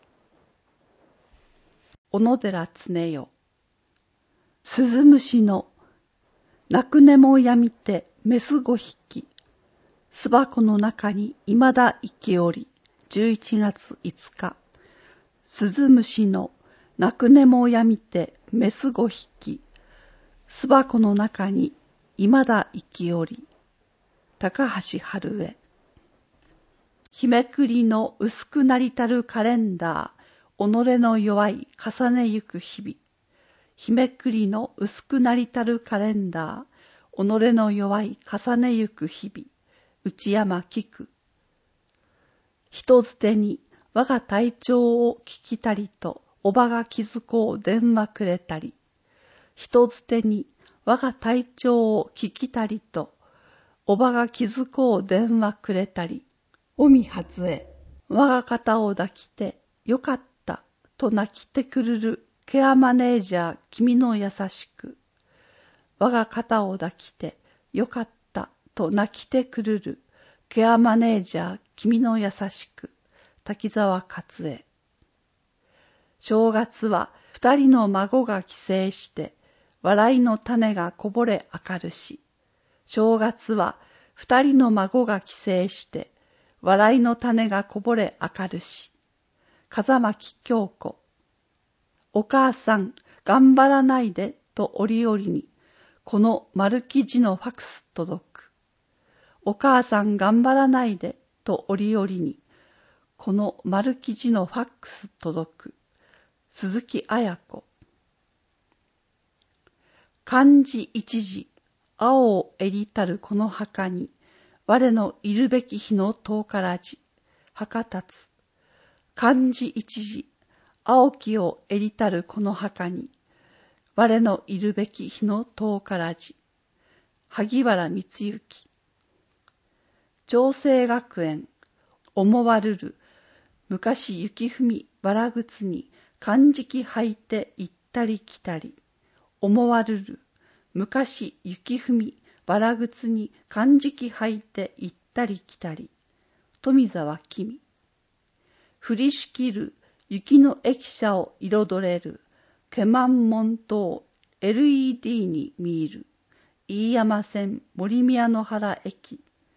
小野寺常世。鈴虫の鳴く音もやみてメスごひき、巣箱の中にいまだ生きおり。じゅういちがついつか。鈴虫の鳴く音もやみてメスごひき、巣箱の中にいまだ生きおり。高橋春江。日めくりの薄くなりたるカレンダー、己の弱い重ねゆく日々。日めくりの薄くなりたるカレンダー、己の弱い重ねゆく日々。内山菊。人づてに我が体調を聞きたりと、おばが気づこう電話くれたり。人づてに我が体調を聞きたりと、おばが気づこう電話くれたり。尾身初江。我が肩を抱きてよかったと泣きてくるるケアマネージャー君の優しく。我が肩を抱きてよかったと泣きてくるるケアマネージャー君の優しく。滝沢勝恵。正月は二人の孫が帰省して笑いの種がこぼれ明るし。正月は二人の孫が帰省して笑いの種がこぼれ明るし。風巻京子。お母さん頑張らないでと折々にこの丸記事のファクス届く。お母さん頑張らないでと折々にこの丸記事のファックス届く。鈴木彩子。漢字一字青を襟たるこの墓に我のいるべき日の遠からじ。墓立つ。漢字一字青きを襟たるこの墓に我のいるべき日の遠からじ。萩原光之。長生学園思わるる昔雪踏みばら靴に漢字き履いて行ったり来たり。思わるる昔雪踏みばら靴に漢字き履いて行ったり来たり。富沢君。降りしきる雪の駅舎を彩れるケマン門灯 エルイーディー に見入る飯山線森宮野原駅。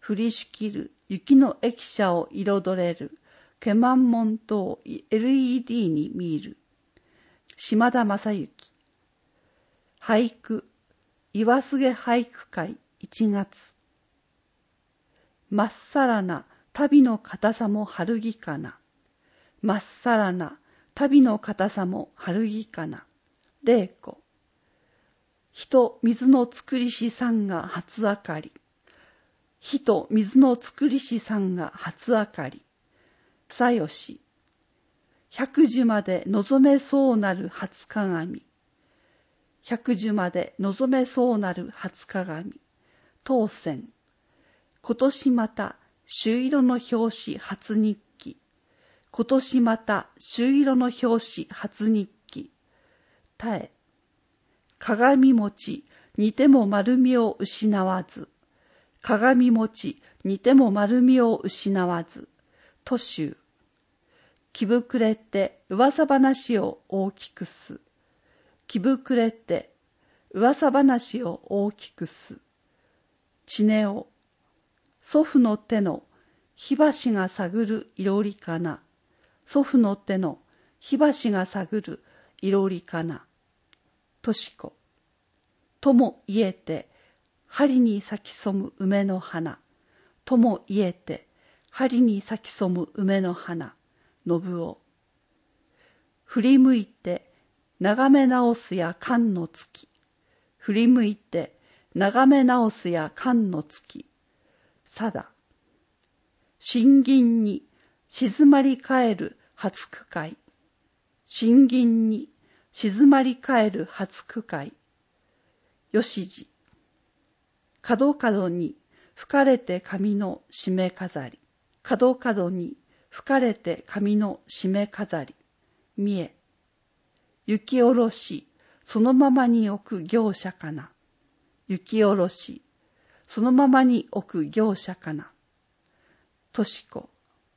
降りしきる雪の駅舎を彩れるケマンモントを エルイーディー に見る。島田正幸。俳句、岩菅俳句会いちがつ。まっさらな旅の硬さも春着かな。まっさらな旅の硬さも春着かな。玲子。火と水の作りしさんが初明かり。火と水の作りしさんが初明かり。さよし。百樹まで望めそうなる初鏡。百樹まで望めそうなる初鏡。当選。今年また朱色の表紙初日記。今年また朱色の表紙初日記。たえ。鏡餅似ても丸みを失わず。鏡餅似ても丸みを失わず。都州。気膨れて噂話を大きくす。気膨れて噂話を大きくす。ちねお。祖父の手の火箸が探るいろりかな。祖父の手の火箸が探るいろりかな。としこ。とも言えて針に咲き染む梅の花。とも言えて針に咲き染む梅の花。信夫。振り向いて眺め直すや寒の月。振り向いて眺め直すや寒の月。さだ。心銀に静まり返る初句会。心銀に静まり返る初句会。よしじ。角角に吹かれて紙の締め飾り。角角に吹かれて紙の締め飾り。見え。雪下ろし、そのままに置く業者かな。雪下ろし、そのままに置く業者かな。としこ。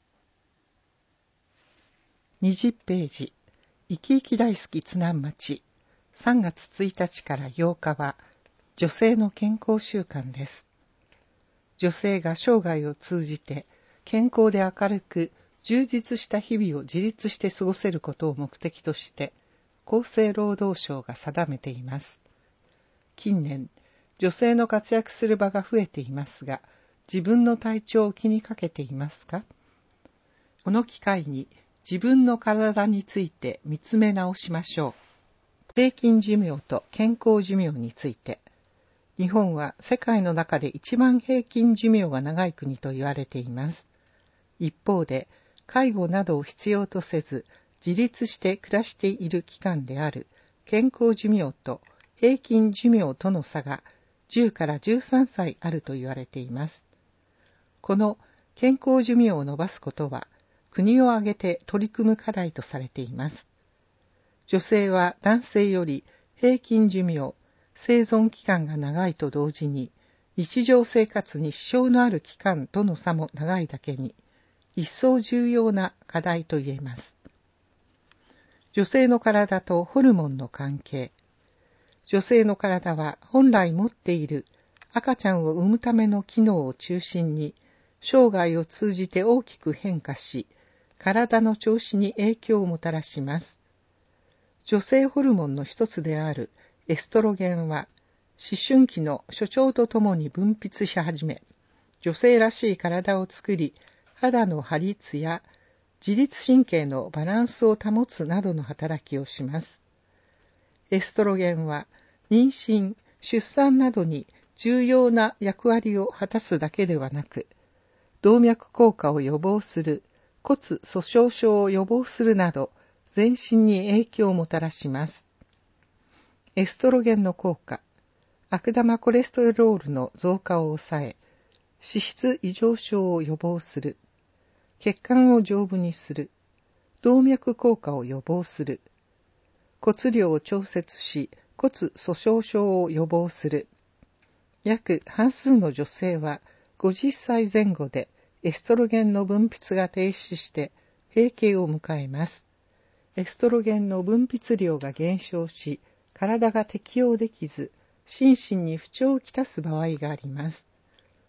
にじゅっページ。生き生き大好き津南町。さんがつついたちからようかは、女性の健康週間です。女性が生涯を通じて、健康で明るく、充実した日々を自立して過ごせることを目的として、厚生労働省が定めています。近年、女性の活躍する場が増えていますが、自分の体調を気にかけていますか？この機会に自分の体について見つめ直しましょう。平均寿命と健康寿命について、日本は世界の中で一番平均寿命が長い国と言われています。一方で、介護などを必要とせず、自立して暮らしている期間である健康寿命と平均寿命との差がじゅうからじゅうさんさいあると言われています。この健康寿命を延ばすことは、国を挙げて取り組む課題とされています。女性は男性より平均寿命、生存期間が長いと同時に、日常生活に支障のある期間との差も長いだけに、一層重要な課題と言えます。女性の体とホルモンの関係。女性の体は本来持っている赤ちゃんを産むための機能を中心に、生涯を通じて大きく変化し、体の調子に影響をもたらします。女性ホルモンの一つであるエストロゲンは、思春期の初潮とともに分泌し始め、女性らしい体を作り、肌の張り艶や自律神経のバランスを保つなどの働きをします。エストロゲンは妊娠、出産などに重要な役割を果たすだけではなく、動脈硬化を予防する、骨粗鬆症を予防するなど、全身に影響をもたらします。エストロゲンの効果、悪玉コレステロールの増加を抑え、脂質異常症を予防する。血管を丈夫にする。動脈硬化を予防する。骨量を調節し、骨粗鬆症を予防する。約半数の女性はごじゅっさいぜん後でエストロゲンの分泌が停止して閉経を迎えます。エストロゲンの分泌量が減少し、体が適応できず、心身に不調をきたす場合があります。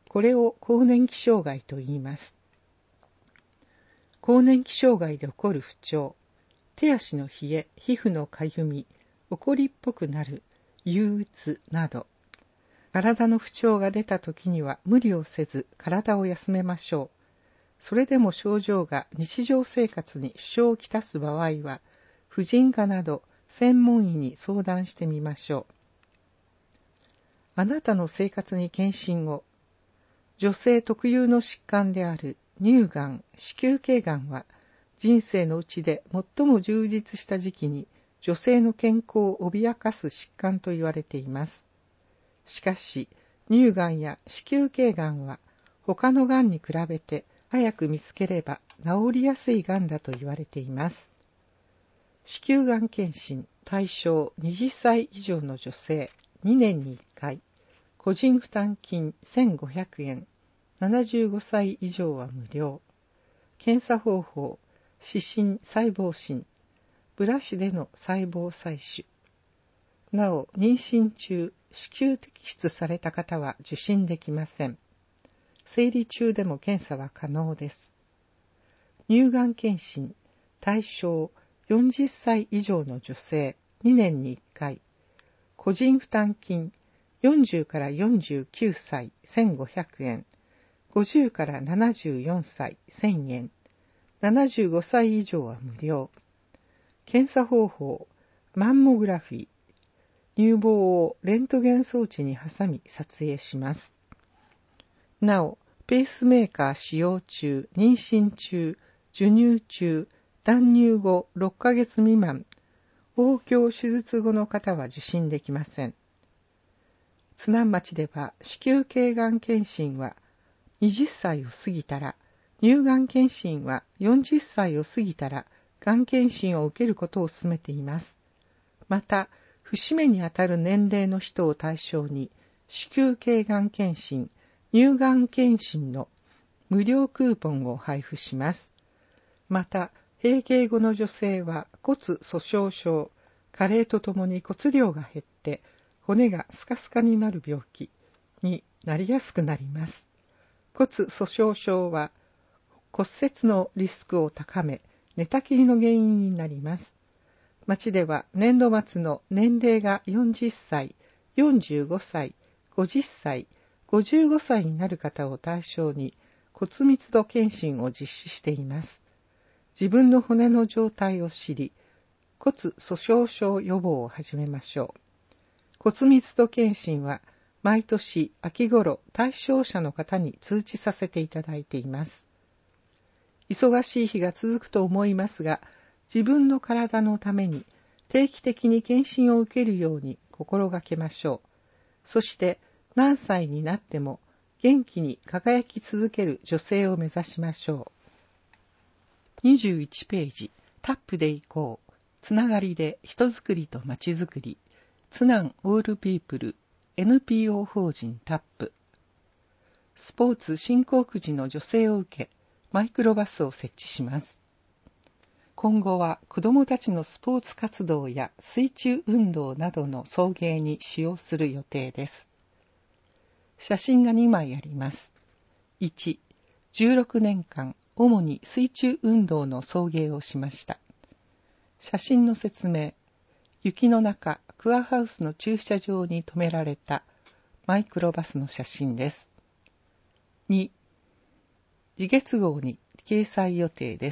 これを更年期障害と言います。更年期障害で起こる不調、手足の冷え、皮膚のかゆみ、怒りっぽくなる、憂鬱など、体の不調が出た時には無理をせず体を休めましょう。それでも症状が日常生活に支障をきたす場合は、婦人科など専門医に相談してみましょう。あなたの生活に検診を。女性特有の疾患である乳がん、子宮頸がんは、人生のうちで最も充実した時期に女性の健康を脅かす疾患と言われています。しかし、乳がんや子宮頸がんは他のがんに比べて早く見つければ治りやすいがんだと言われています。子宮がん検診対象はたち以上の女性にねんにいっかい、個人負担金せんごひゃくえん、ななじゅうごさい以上は無料。検査方法、視診細胞診、ブラシでの細胞採取。なお、妊娠中、子宮摘出された方は受診できません。生理中でも検査は可能です。乳がん検診対象よんじゅっさい以上の女性にねんにいっかい、個人負担金よんじゅうからよんじゅうきゅうさいせんごひゃくえん、ごじゅうからななじゅうよんさいせんえん、ななじゅうごさい以上は無料。検査方法、マンモグラフィー、乳房をレントゲン装置に挟み撮影します。なお、ペースメーカー使用中、妊娠中、授乳中、断乳後ろっかげつ未満、応鏡手術後の方は受診できません。津南町では子宮頸がん検診ははたちを過ぎたら、乳がん検診はよんじゅっさいを過ぎたら、がん検診を受けることを勧めています。また、節目にあたる年齢の人を対象に、子宮頸がん検診、乳がん検診の無料クーポンを配布します。また、閉経後の女性は骨粗鬆症、加齢とともに骨量が減って骨がスカスカになる病気になりやすくなります。骨粗鬆症は骨折のリスクを高め、寝たきりの原因になります。町では年度末の年齢がよんじゅっさい、よんじゅうごさい、ごじゅっさい、ごじゅうごさいになる方を対象に骨密度検診を実施しています。自分の骨の状態を知り、骨粗鬆症予防を始めましょう。骨密度検診は毎年秋頃対象者の方に通知させていただいています。忙しい日が続くと思いますが、自分の体のために定期的に検診を受けるように心がけましょう。そして何歳になっても元気に輝き続ける女性を目指しましょう。にじゅういちページ、タップでいこう。つながりで人づくりとまちづくり。津南オールピープル エヌピーオー 法人タップ。スポーツ振興区時の女性を受け、マイクロバスを設置します。今後は子どもたちのスポーツ活動や水中運動などの送迎に使用する予定です。写真がにまいあります。いち、じゅうろくねんかん主に水中運動の送迎をしました。写真の説明、雪の中、クアハウスの駐車場に止められたマイクロバスの写真です。に、次月号に掲載予定です。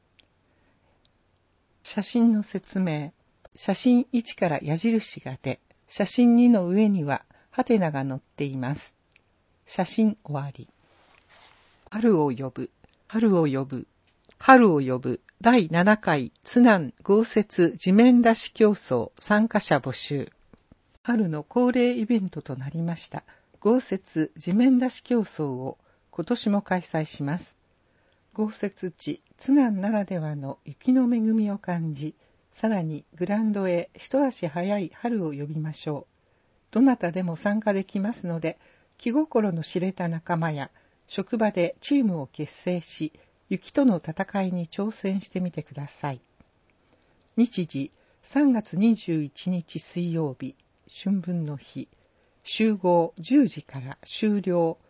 写真の説明、写真いちから矢印が出、写真にの上にはハテナが載っています。写真終わり。春を呼ぶ、春を呼ぶ、春を呼ぶだいななかい津南豪雪地面出し競争参加者募集。春の恒例イベントとなりました豪雪地面出し競争を今年も開催します。豪雪地津南ならではの雪の恵みを感じ、さらにグラウンドへ一足早い春を呼びましょう。どなたでも参加できますので、気心の知れた仲間や職場でチームを結成し、雪との戦いに挑戦してみてください。日時さんがつにじゅういちにち水曜日、春分の日、集合じゅうじから終了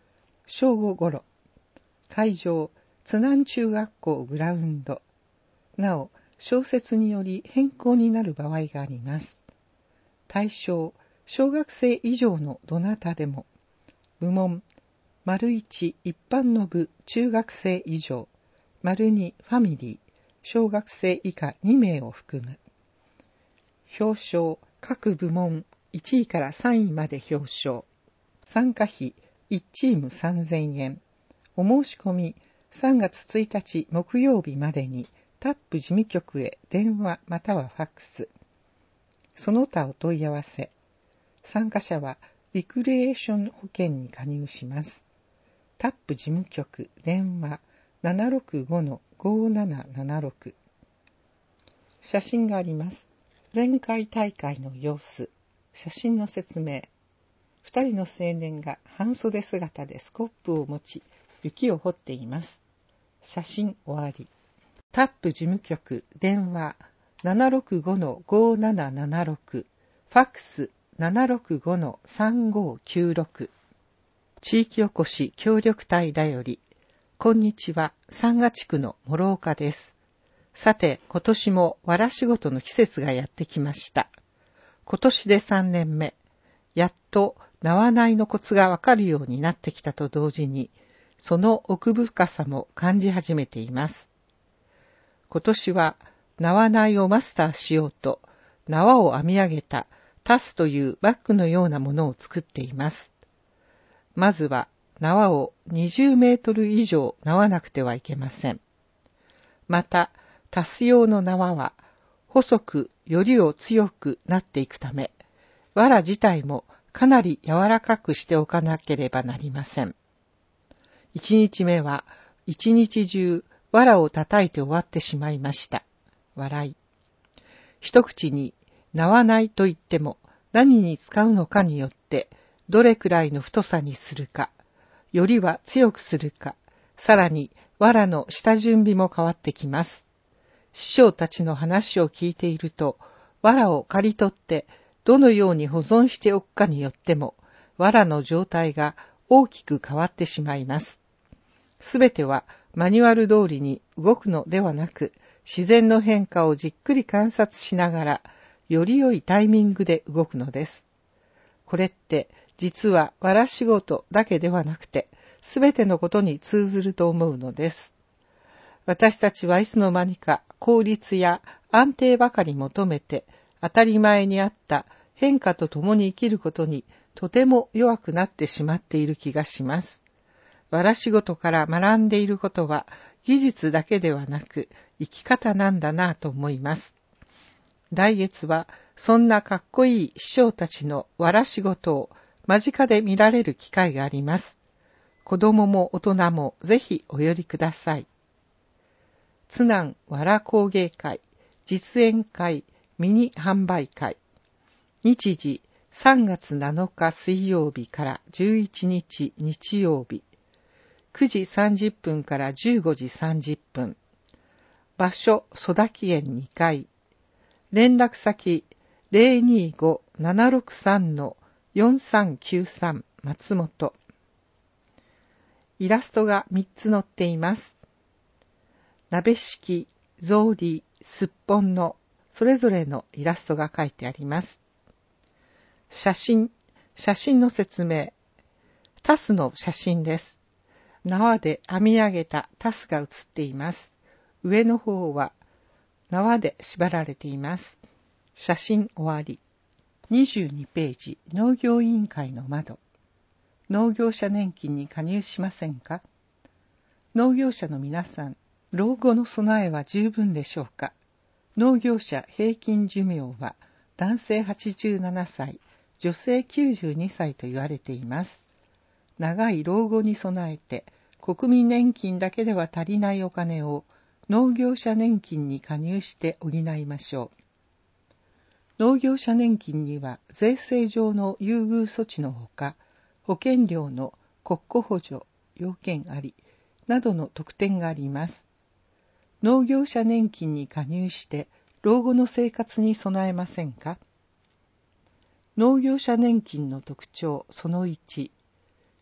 正午ごろ、会場、津南中学校グラウンド。なお、小説により変更になる場合があります。対象、小学生以上のどなたでも。部門、丸いち一般の部中学生以上、丸にファミリー、小学生以下にめいを含む。表彰、各部門いちいからさんいまで表彰。参加費いちチームさんぜんえん。お申し込みさんがつついたち木曜日までにタップ事務局へ電話またはファックス。その他お問い合わせ。参加者はリクリエーション保険に加入します。タップ事務局電話 ななろくごのごななななろく。写真があります。前回大会の様子。写真の説明。二人の青年が半袖姿でスコップを持ち、雪を掘っています。写真終わり。タップ事務局電話 ななろくごのごななななろく。ファックス ななろくごのさんごきゅうろく。地域おこし協力隊だより。こんにちは、三賀地区の諸岡です。さて、今年もわら仕事の季節がやってきました。今年でさんねんめ。やっと縄ないのコツがわかるようになってきたと同時に、その奥深さも感じ始めています。今年は縄ないをマスターしようと、縄を編み上げたタスというバッグのようなものを作っています。まずは縄をにじゅうメートル以上縄わなくてはいけません。また、タス用の縄は細くよりを強くなっていくため、藁自体もかなり柔らかくしておかなければなりません。一日目は一日中藁を叩いて終わってしまいました。笑い。一口に縄ないと言っても何に使うのかによってどれくらいの太さにするか、よりは強くするか、さらに藁の下準備も変わってきます。師匠たちの話を聞いていると、藁を刈り取ってどのように保存しておくかによっても、藁の状態が大きく変わってしまいます。すべてはマニュアル通りに動くのではなく、自然の変化をじっくり観察しながら、より良いタイミングで動くのです。これって実は藁仕事だけではなくて、すべてのことに通ずると思うのです。私たちはいつの間にか効率や安定ばかり求めて、当たり前にあった変化と共に生きることにとても弱くなってしまっている気がします。藁仕事から学んでいることは技術だけではなく生き方なんだなぁと思います。来月はそんなかっこいい師匠たちの藁仕事を間近で見られる機会があります。子供も大人もぜひお寄りください。津南藁工芸会実演会ミニ販売会。日時さんがつなのか水曜日からじゅういちにち日曜日。くじさんじゅっぷんからじゅうごじさんじゅっぷん。場所、曽田木園にかい。連絡先 ゼロにーごーななろくさんのよんさんきゅうさん 松本。イラストがみっつ載っています。鍋敷、草履、すっぽんのそれぞれのイラストが書いてあります。写真、写真の説明。タスの写真です。縄で編み上げたタスが写っています。上の方は縄で縛られています。写真終わり。にじゅうにページ、農業委員会の窓。農業者年金に加入しませんか？農業者の皆さん、老後の備えは十分でしょうか？農業者平均寿命は男性はちじゅうななさい、女性きゅうじゅうにさいと言われています。長い老後に備えて国民年金だけでは足りないお金を農業者年金に加入して補いましょう。農業者年金には税制上の優遇措置のほか、保険料の国庫補助、要件あり、などの特典があります。農業者年金に加入して老後の生活に備えませんか？農業者年金の特徴そのいち、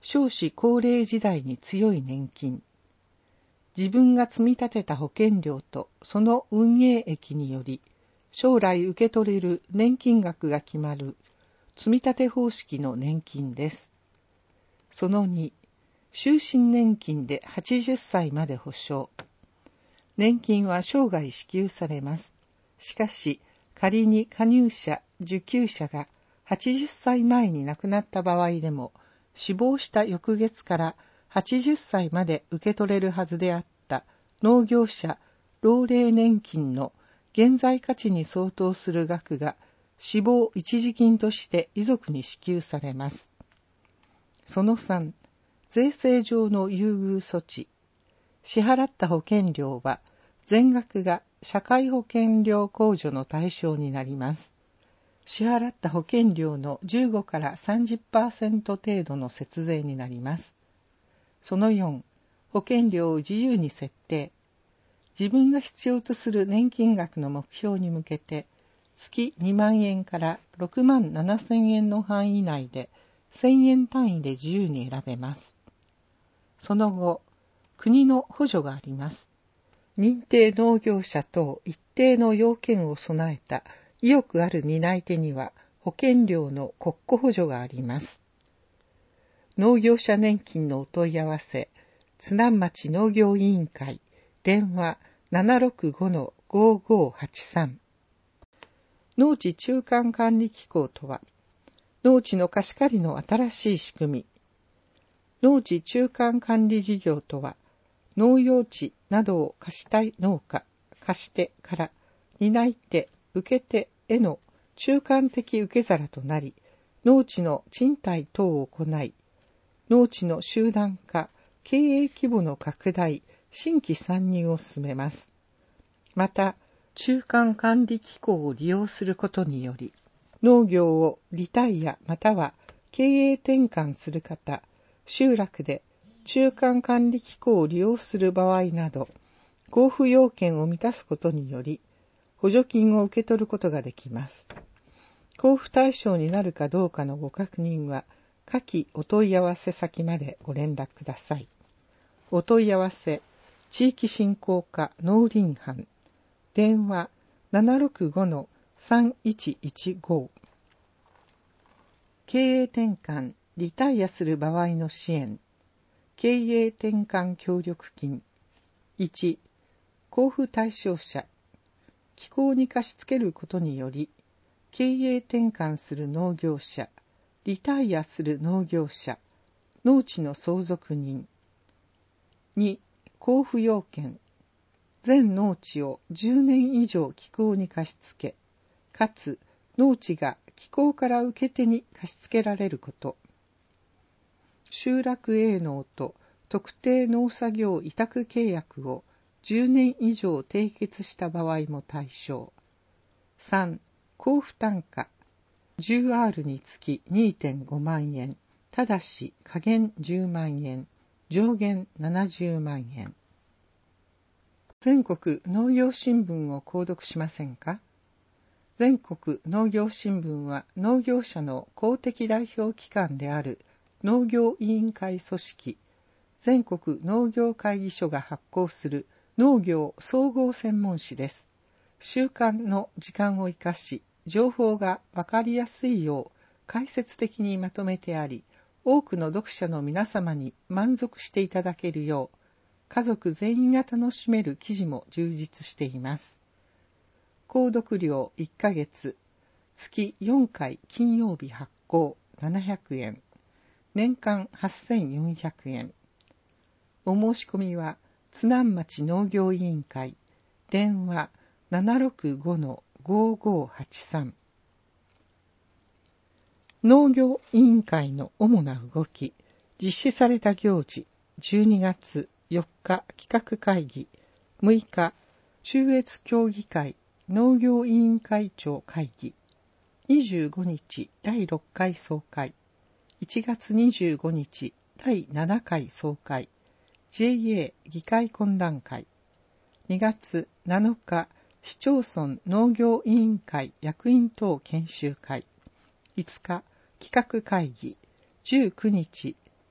少子高齢時代に強い年金。自分が積み立てた保険料とその運営益により、将来受け取れる年金額が決まる積み立て方式の年金です。そのに、終身年金ではちじゅっさいまで保障。年金は生涯支給されます。しかし、仮に加入者、受給者がはちじゅっさいまえに亡くなった場合でも、死亡した翌月からはちじゅっさいまで受け取れるはずであった農業者老齢年金の現在価値に相当する額が死亡一時金として遺族に支給されます。そのさん、税制上の優遇措置。支払った保険料は全額が社会保険料控除の対象になります。支払った保険料のじゅうごからさんじゅっパーセント 程度の節税になります。そのよん、保険料を自由に設定。自分が必要とする年金額の目標に向けて、月にまんえんからろくまんななせんえんの範囲内でせんえん単位で自由に選べます。その後、国の補助があります。認定農業者等一定の要件を備えた意欲ある担い手には保険料の国庫補助があります。農業者年金のお問い合わせ、津南町農業委員会、電話 ななろくごのごごはちさん。農地中間管理機構とは、農地の貸し借りの新しい仕組み。農地中間管理事業とは、農用地などを貸したい農家、貸し手から担い手、受け手への中間的受け皿となり、農地の賃貸等を行い、農地の集団化、経営規模の拡大、新規参入を進めます。また、中間管理機構を利用することにより、農業をリタイアまたは経営転換する方、集落で中間管理機構を利用する場合など、交付要件を満たすことにより、補助金を受け取ることができます。交付対象になるかどうかのご確認は、下記お問い合わせ先までご連絡ください。お問い合わせ、地域振興課農林班、電話 ななろくごのさんいちいちご。経営転換、リタイアする場合の支援。経営転換協力金。いち、交付対象者。機構に貸し付けることにより、経営転換する農業者、リタイアする農業者、農地の相続人。に、交付要件。全農地をじゅうねん以上機構に貸し付け、かつ農地が機構から受け手に貸し付けられること。集落営農と特定農作業委託契約をじゅうねん以上締結した場合も対象。さん、交付単価。じゅうアール につき にてんごまんえん、ただし下限じゅうまんえん、上限ななじゅうまんえん。全国農業新聞を購読しませんか？全国農業新聞は農業者の公的代表機関である農業委員会組織、全国農業会議所が発行する農業総合専門誌です。週刊の時間を生かし、情報がわかりやすいよう解説的にまとめてあり、多くの読者の皆様に満足していただけるよう、家族全員が楽しめる記事も充実しています。購読料いっかげつ、月よんかい金曜日発行ななひゃくえん、年間はっせんよんひゃくえん。お申し込みは津南町農業委員会、電話 ななろくごのごごはちさん。農業委員会の主な動き、実施された行事、じゅうにがつよっか企画会議、むいか中越協議会農業委員会長会議、にじゅうごにちだいろっかい総会、いちがつにじゅうごにちだいななかい総会、ジェイエー 議会懇談会、にがつなのか市町村農業委員会役員等研修会、いつか企画会議、じゅうくにち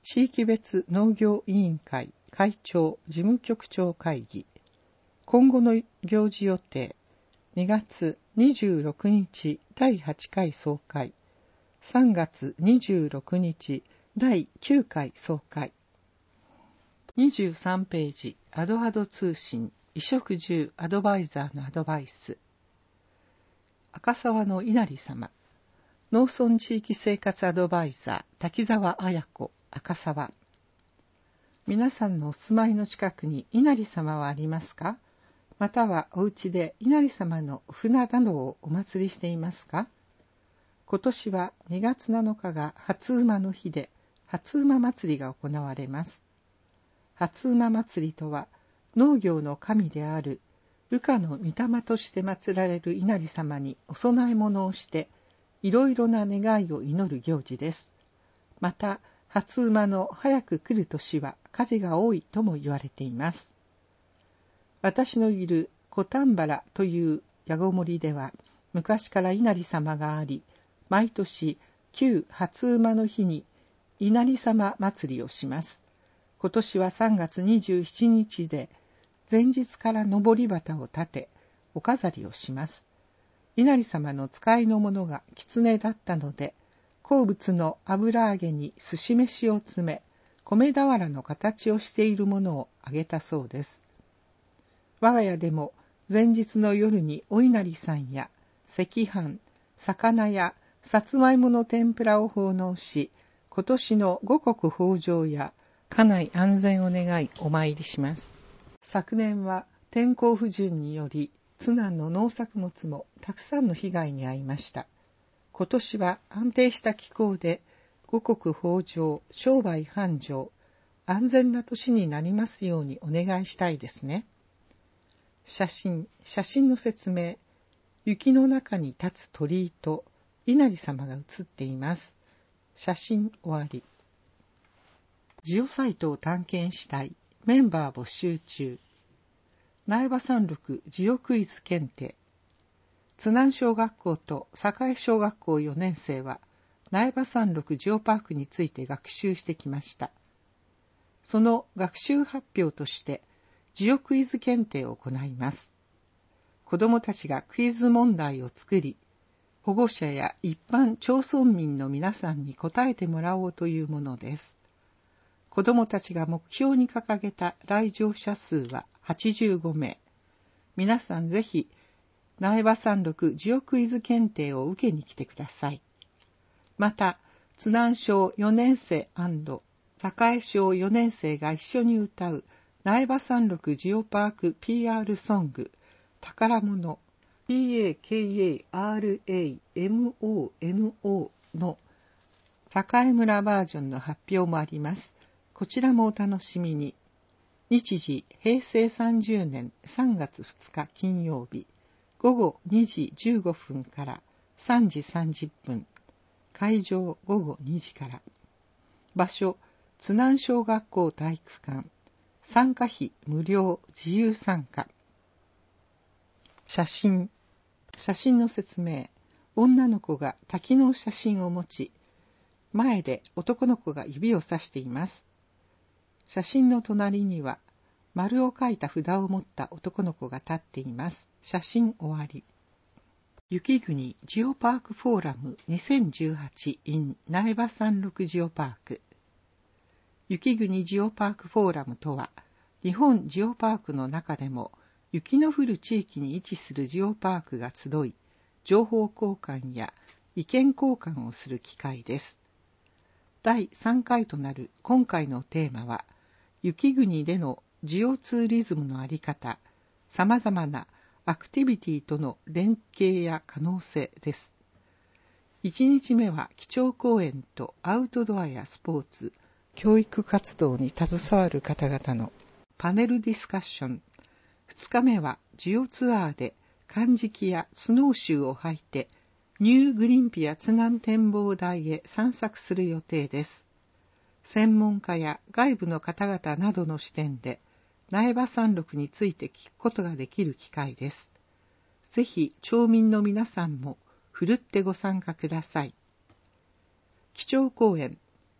地域別農業委員会会長事務局長会議。今後の行事予定。にがつにじゅうろくにちだいはちかい総会。さんがつにじゅうろくにちだいきゅうかい総会。にじゅうさんページアドアド通信衣食住アドバイザーのアドバイス。赤沢の稲荷様。農村地域生活アドバイザー滝沢綾子赤沢。皆さんのお住まいの近くに稲荷様はありますか？またはお家で稲荷様の船などをお祭りしていますか？今年はにがつなのかが初馬の日で初馬祭りが行われます。初馬祭りとは農業の神である羽化の御霊として祀られる稲荷様にお供え物をしていろいろな願いを祈る行事です。また初馬の早く来る年は火事が多いとも言われています。私のいる小丹原という矢後森では昔から稲荷様があり、毎年旧初馬の日に稲荷様祭りをします。今年はさんがつにじゅうしちにちで前日から上り旗を立てお飾りをします。稲荷様の使いのものが狐だったので、好物の油揚げに寿司飯を詰め、米俵の形をしているものをあげたそうです。我が家でも前日の夜にお稲荷さんや赤飯、魚やさつまいもの天ぷらを奉納し、今年の五穀豊穣や家内安全を願いお参りします。昨年は天候不順により津南の農作物もたくさんの被害に遭いました。今年は安定した気候で五穀豊穣、商売繁盛、安全な年になりますようにお願いしたいですね。写真、写真の説明。雪の中に立つ鳥居と稲荷様が写っています。写真終わり。ジオサイトを探検したい。メンバー募集中。苗場山麓ジオクイズ検定。津南小学校と栄小学校よねんせいは苗場山麓ジオパークについて学習してきました。その学習発表としてジオクイズ検定を行います。子どもたちがクイズ問題を作り、保護者や一般町村民の皆さんに答えてもらおうというものです。子どもたちが目標に掲げた来場者数ははちじゅうごめい。皆さんぜひ苗場山麓ジオクイズ検定を受けに来てください。また、津南小よねんせい&栄小よねんせいが一緒に歌う苗場山麓ジオパーク ピーアール ソング宝物 ピーエーケーエーアールエーエムオーエヌオー の栄村バージョンの発表もあります。こちらもお楽しみに。日時へいせいさんじゅうねんさんがつふつか金曜日ごごにじじゅうごふんからさんじさんじゅっぷん。会場ごごにじから。場所津南小学校体育館。参加費無料自由参加。写真。写真の説明。女の子が滝の写真を持ち、前で男の子が指をさしています。写真の隣には丸を書いた札を持った男の子が立っています。写真終わり。雪国ジオパークフォーラムにせんじゅうはち in 苗場山麓ジオパーク。雪国ジオパークフォーラムとは、日本ジオパークの中でも雪の降る地域に位置するジオパークが集い、情報交換や意見交換をする機会です。だいさんかいとなる今回のテーマは、雪国でのジオツーリズムのあり方、さまざまなアクティビティとの連携や可能性です。いちにちめは基調講演とアウトドアやスポーツ、教育活動に携わる方々のパネルディスカッション。ふつかめはジオツアーでかんじきやスノーシューを履いてニューグリンピア津南展望台へ散策する予定です。専門家や外部の方々などの視点で苗場山麓について聞くことができる機会です。ぜひ町民の皆さんもふるってご参加ください。基調講演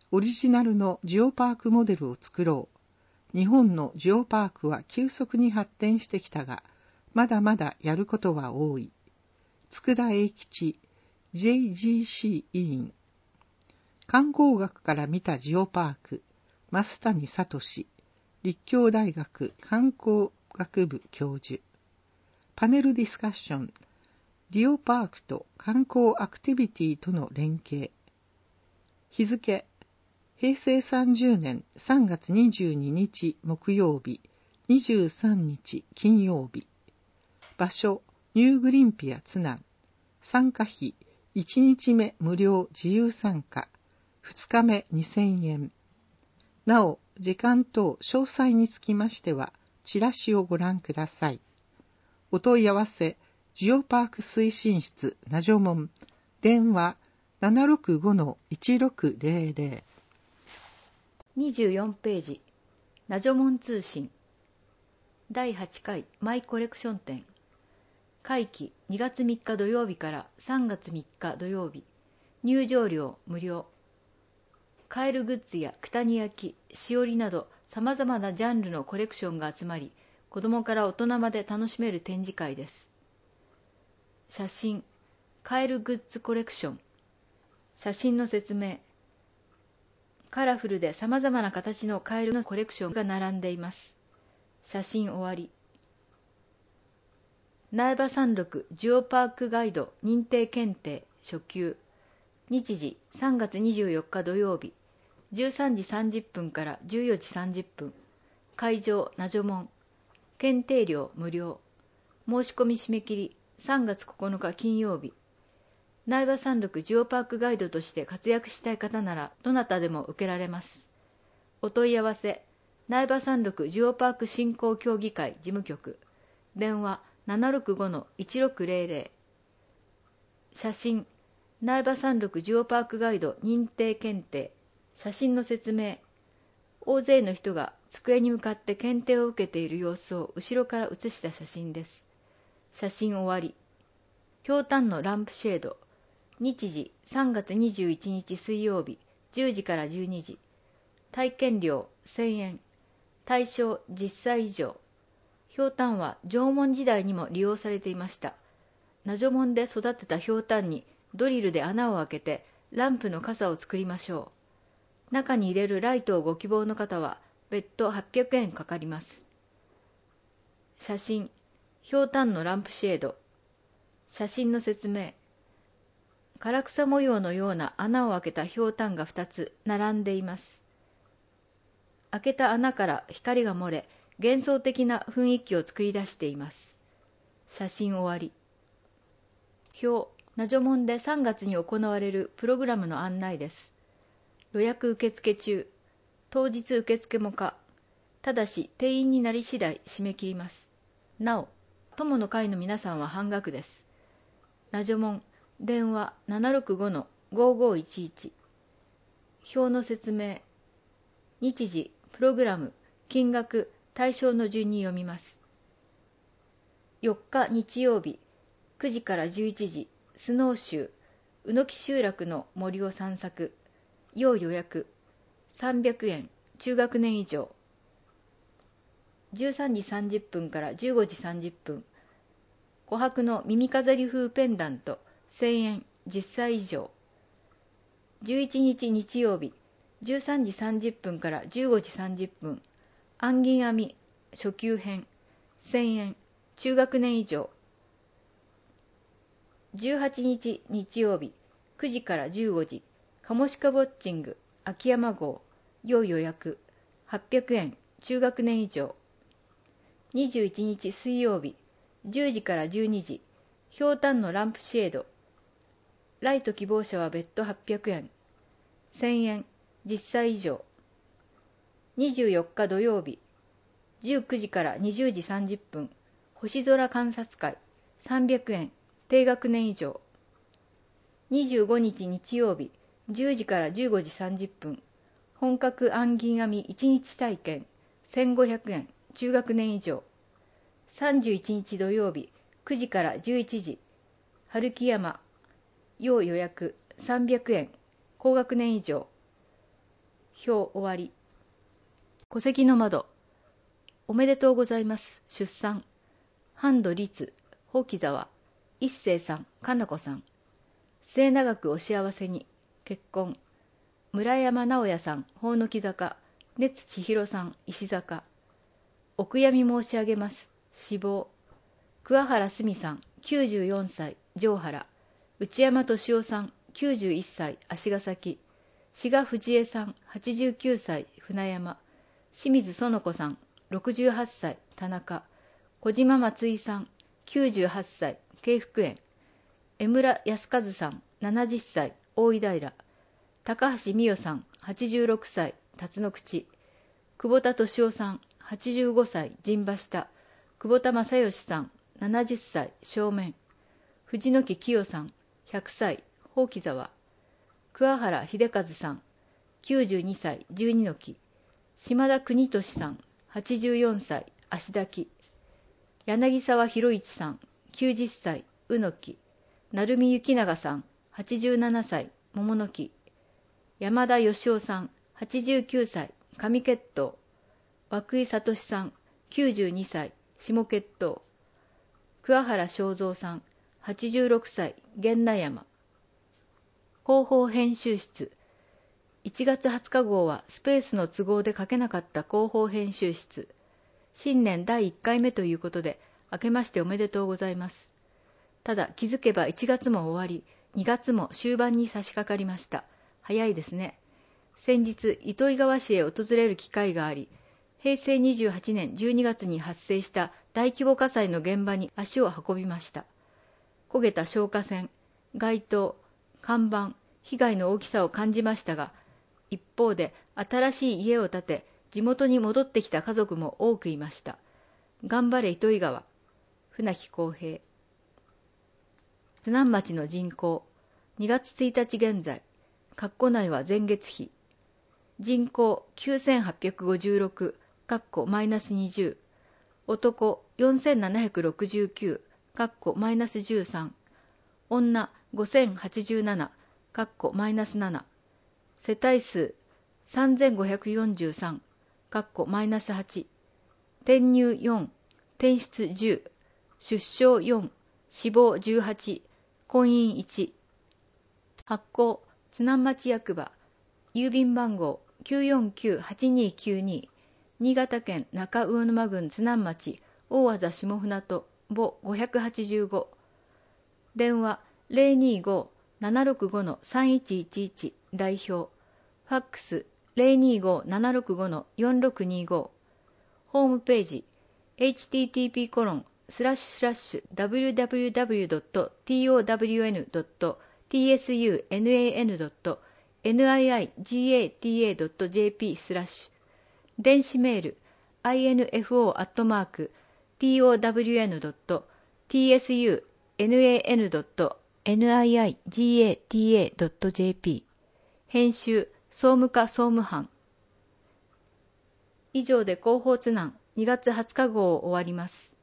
オリジナルのジオパークモデルを作ろう。日本のジオパークは急速に発展してきたが、まだまだやることは多い。佃英吉 ジェイジーシー 委員。観光学から見たジオパーク、増谷聡、立教大学観光学部教授。パネルディスカッション、ジオパークと観光アクティビティとの連携。日付、へいせいさんじゅうねんさんがつにじゅうににち木曜日、にじゅうさんにち金曜日。場所、ニューグリンピア津南。参加費、いちにちめ無料自由参加、ふつかめにせんえん。なお、時間等詳細につきましては、チラシをご覧ください。お問い合わせ、ジオパーク推進室ナジョモン、電話 ななろくごのいちろくぜろぜろ。 にじゅうよんページ、ナジョモン通信。だいはちかいマイコレクション展。会期にがつみっか土曜日からさんがつみっか土曜日。入場料無料。カエルグッズや九谷焼、しおりなど様々なジャンルのコレクションが集まり、子供から大人まで楽しめる展示会です。写真、カエルグッズコレクション。写真の説明。カラフルで様々な形のカエルのコレクションが並んでいます。写真終わり。苗場山麓ジオパークガイド認定検定初級。日時さんがつにじゅうよっか土曜日、じゅうさんじさんじゅっぷんからじゅうよじさんじゅっぷん。会場ナジョモン。検定料無料。申し込み締め切りさんがつここのか金曜日。苗場山麓ジオパークガイドとして活躍したい方ならどなたでも受けられます。お問い合わせ、苗場山麓ジオパーク振興協議会事務局。電話 ななろくごのいちろくぜろぜろ。写真、苗場山麓ジオパークガイド認定検定。写真の説明。大勢の人が机に向かって検定を受けている様子を後ろから写した写真です。写真終わり。ひょうたんのランプシェード。日時さんがつにじゅういちにち水曜日、じゅうじからじゅうにじ。体験料せんえん。対象じゅっさい以上。ひょうたんは縄文時代にも利用されていました。ナジョモンで育てたひょうたんにドリルで穴を開けてランプの傘を作りましょう。中に入れるライトをご希望の方は別途はっぴゃくえんかかります。写真、ひょうたんのランプシェード。写真の説明。唐草模様のような穴を開けたひょうたんがふたつ並んでいます。開けた穴から光が漏れ、幻想的な雰囲気を作り出しています。写真終わり。表、ナジョモンでさんがつに行われるプログラムの案内です。予約受付中。当日受付も可。ただし定員になり次第締め切ります。なお、友の会の皆さんは半額です。ナジョモン、電話 ななろくごのごごいちいち。表の説明。日時、プログラム、金額、対象の順に読みます。よっか日曜日、くじからじゅういちじ、スノーシュー、宇野木集落の森を散策。要予約、さんびゃくえん、中学年以上。じゅうさんじさんじゅっぷんからじゅうごじさんじゅっぷん。琥珀の耳飾り風ペンダント、せんえん、じゅっさい以上。じゅういちにち日曜日、じゅうさんじさんじゅっぷんからじゅうごじさんじゅっぷん。暗銀編み、初級編、せんえん、中学年以上。じゅうはちにち日曜日、くじからじゅうごじ。カモシカウォッチング、秋山号、要予約、はっぴゃくえん、中学年以上。にじゅういちにち水曜日、じゅうじからじゅうにじ。ひょうたんのランプシェード。ライト希望者は別途はっぴゃくえん。せんえん、じゅっさい以上。にじゅうよっか土曜日、じゅうくじからにじゅうじさんじゅっぷん。星空観察会、さんびゃくえん、低学年以上。にじゅうごにち日曜日、じゅうじからじゅうごじさんじゅっぷん。本格暗銀編みいちにち体験、せんごひゃくえん、中学年以上。さんじゅういちにち土曜日、くじからじゅういちじ。春木山、要予約、さんびゃくえん、高学年以上。 表終わり。戸籍の窓。おめでとうございます。出産。半土律、宝木沢、一星さん、かなこさん。末永くお幸せに。結婚。村山直也さん、宝の木坂、熱千尋さん、石坂。お悔やみ申し上げます。死亡。桑原すみさん、きゅうじゅうよんさい、上原。内山敏夫さん、きゅうじゅういっさい、足ヶ崎。志賀藤江さん、はちじゅうきゅうさい、船山。清水園子さん、ろくじゅうはっさい、田中。小島松井さん、きゅうじゅうはっさい、京福園。江村康和さん、ななじゅっさい、大井平。高橋美代さん、はちじゅうろくさい、辰野口。久保田敏夫さん、はちじゅうごさい、陣馬下。久保田正義さん、ななじゅっさい、正面。藤木清さん、ひゃくさい、宝木沢。桑原秀和さん、きゅうじゅうにさい、十二の木。島田国俊さん、はちじゅうよんさい、足滝。柳沢博一さん、きゅうじゅっさい、宇の木。成見幸長さん、はちじゅうななさい、桃の木。山田義夫さん、はちじゅうきゅうさい、上血統。涌井聡さん、きゅうじゅうにさい、下血統。桑原正三さん、はちじゅうろくさい、源内山。広報編集室。いちがつはつか号はスペースの都合で書けなかった広報編集室。新年だいいっかいめということで、明けましておめでとうございます。ただ気づけばいちがつも終わり、にがつも終盤に差し掛かりました。早いですね。先日、糸魚川市へ訪れる機会があり、へいせいにじゅうはちねんじゅうにがつに発生した大規模火災の現場に足を運びました。焦げた消火栓、街灯、看板、被害の大きさを感じましたが、一方で新しい家を建て、地元に戻ってきた家族も多くいました。頑張れ糸魚川。船木康平。津南町の人口。にがつついたち現在。括弧内は前月比。人口きゅうせんはっぴゃくごじゅうろく、括弧マイナスにじゅう。男よんせんななひゃくろくじゅうきゅう、括弧マイナスじゅうさん。女ごせんはちじゅうなな、括弧マイナスなな。世帯数さんぜんごひゃくよんじゅうさん、括弧マイナスはち。転入よん、転出じゅう、出生よん、死亡じゅうはち、婚姻いち。発行津南町役場。郵便番号 きゅうよんきゅうはちにきゅうに、新潟県中魚沼郡津南町大字下船戸母ごひゃくはちじゅうご。電話 ゼロにーごーななろくごのさんいちいちいち 代表。ファックス ゼロにーごーななろくごのよんろくにーご。ホームページ エイチティーティーピーコロンスラッシュスラッシュダブリューダブリューダブリュードットトワンドットティーエスユーエヌエーエヌドットニーアイジーエーティーエードットジェーピー スラッシュ。電子メール アイエヌエフオー アットマーク トワンドットティーエスユーエヌエーエヌドットニーアイアイジーエーティーエードットジェーピー。編集総務課総務班。以上で広報津南にがつはつか号を終わります。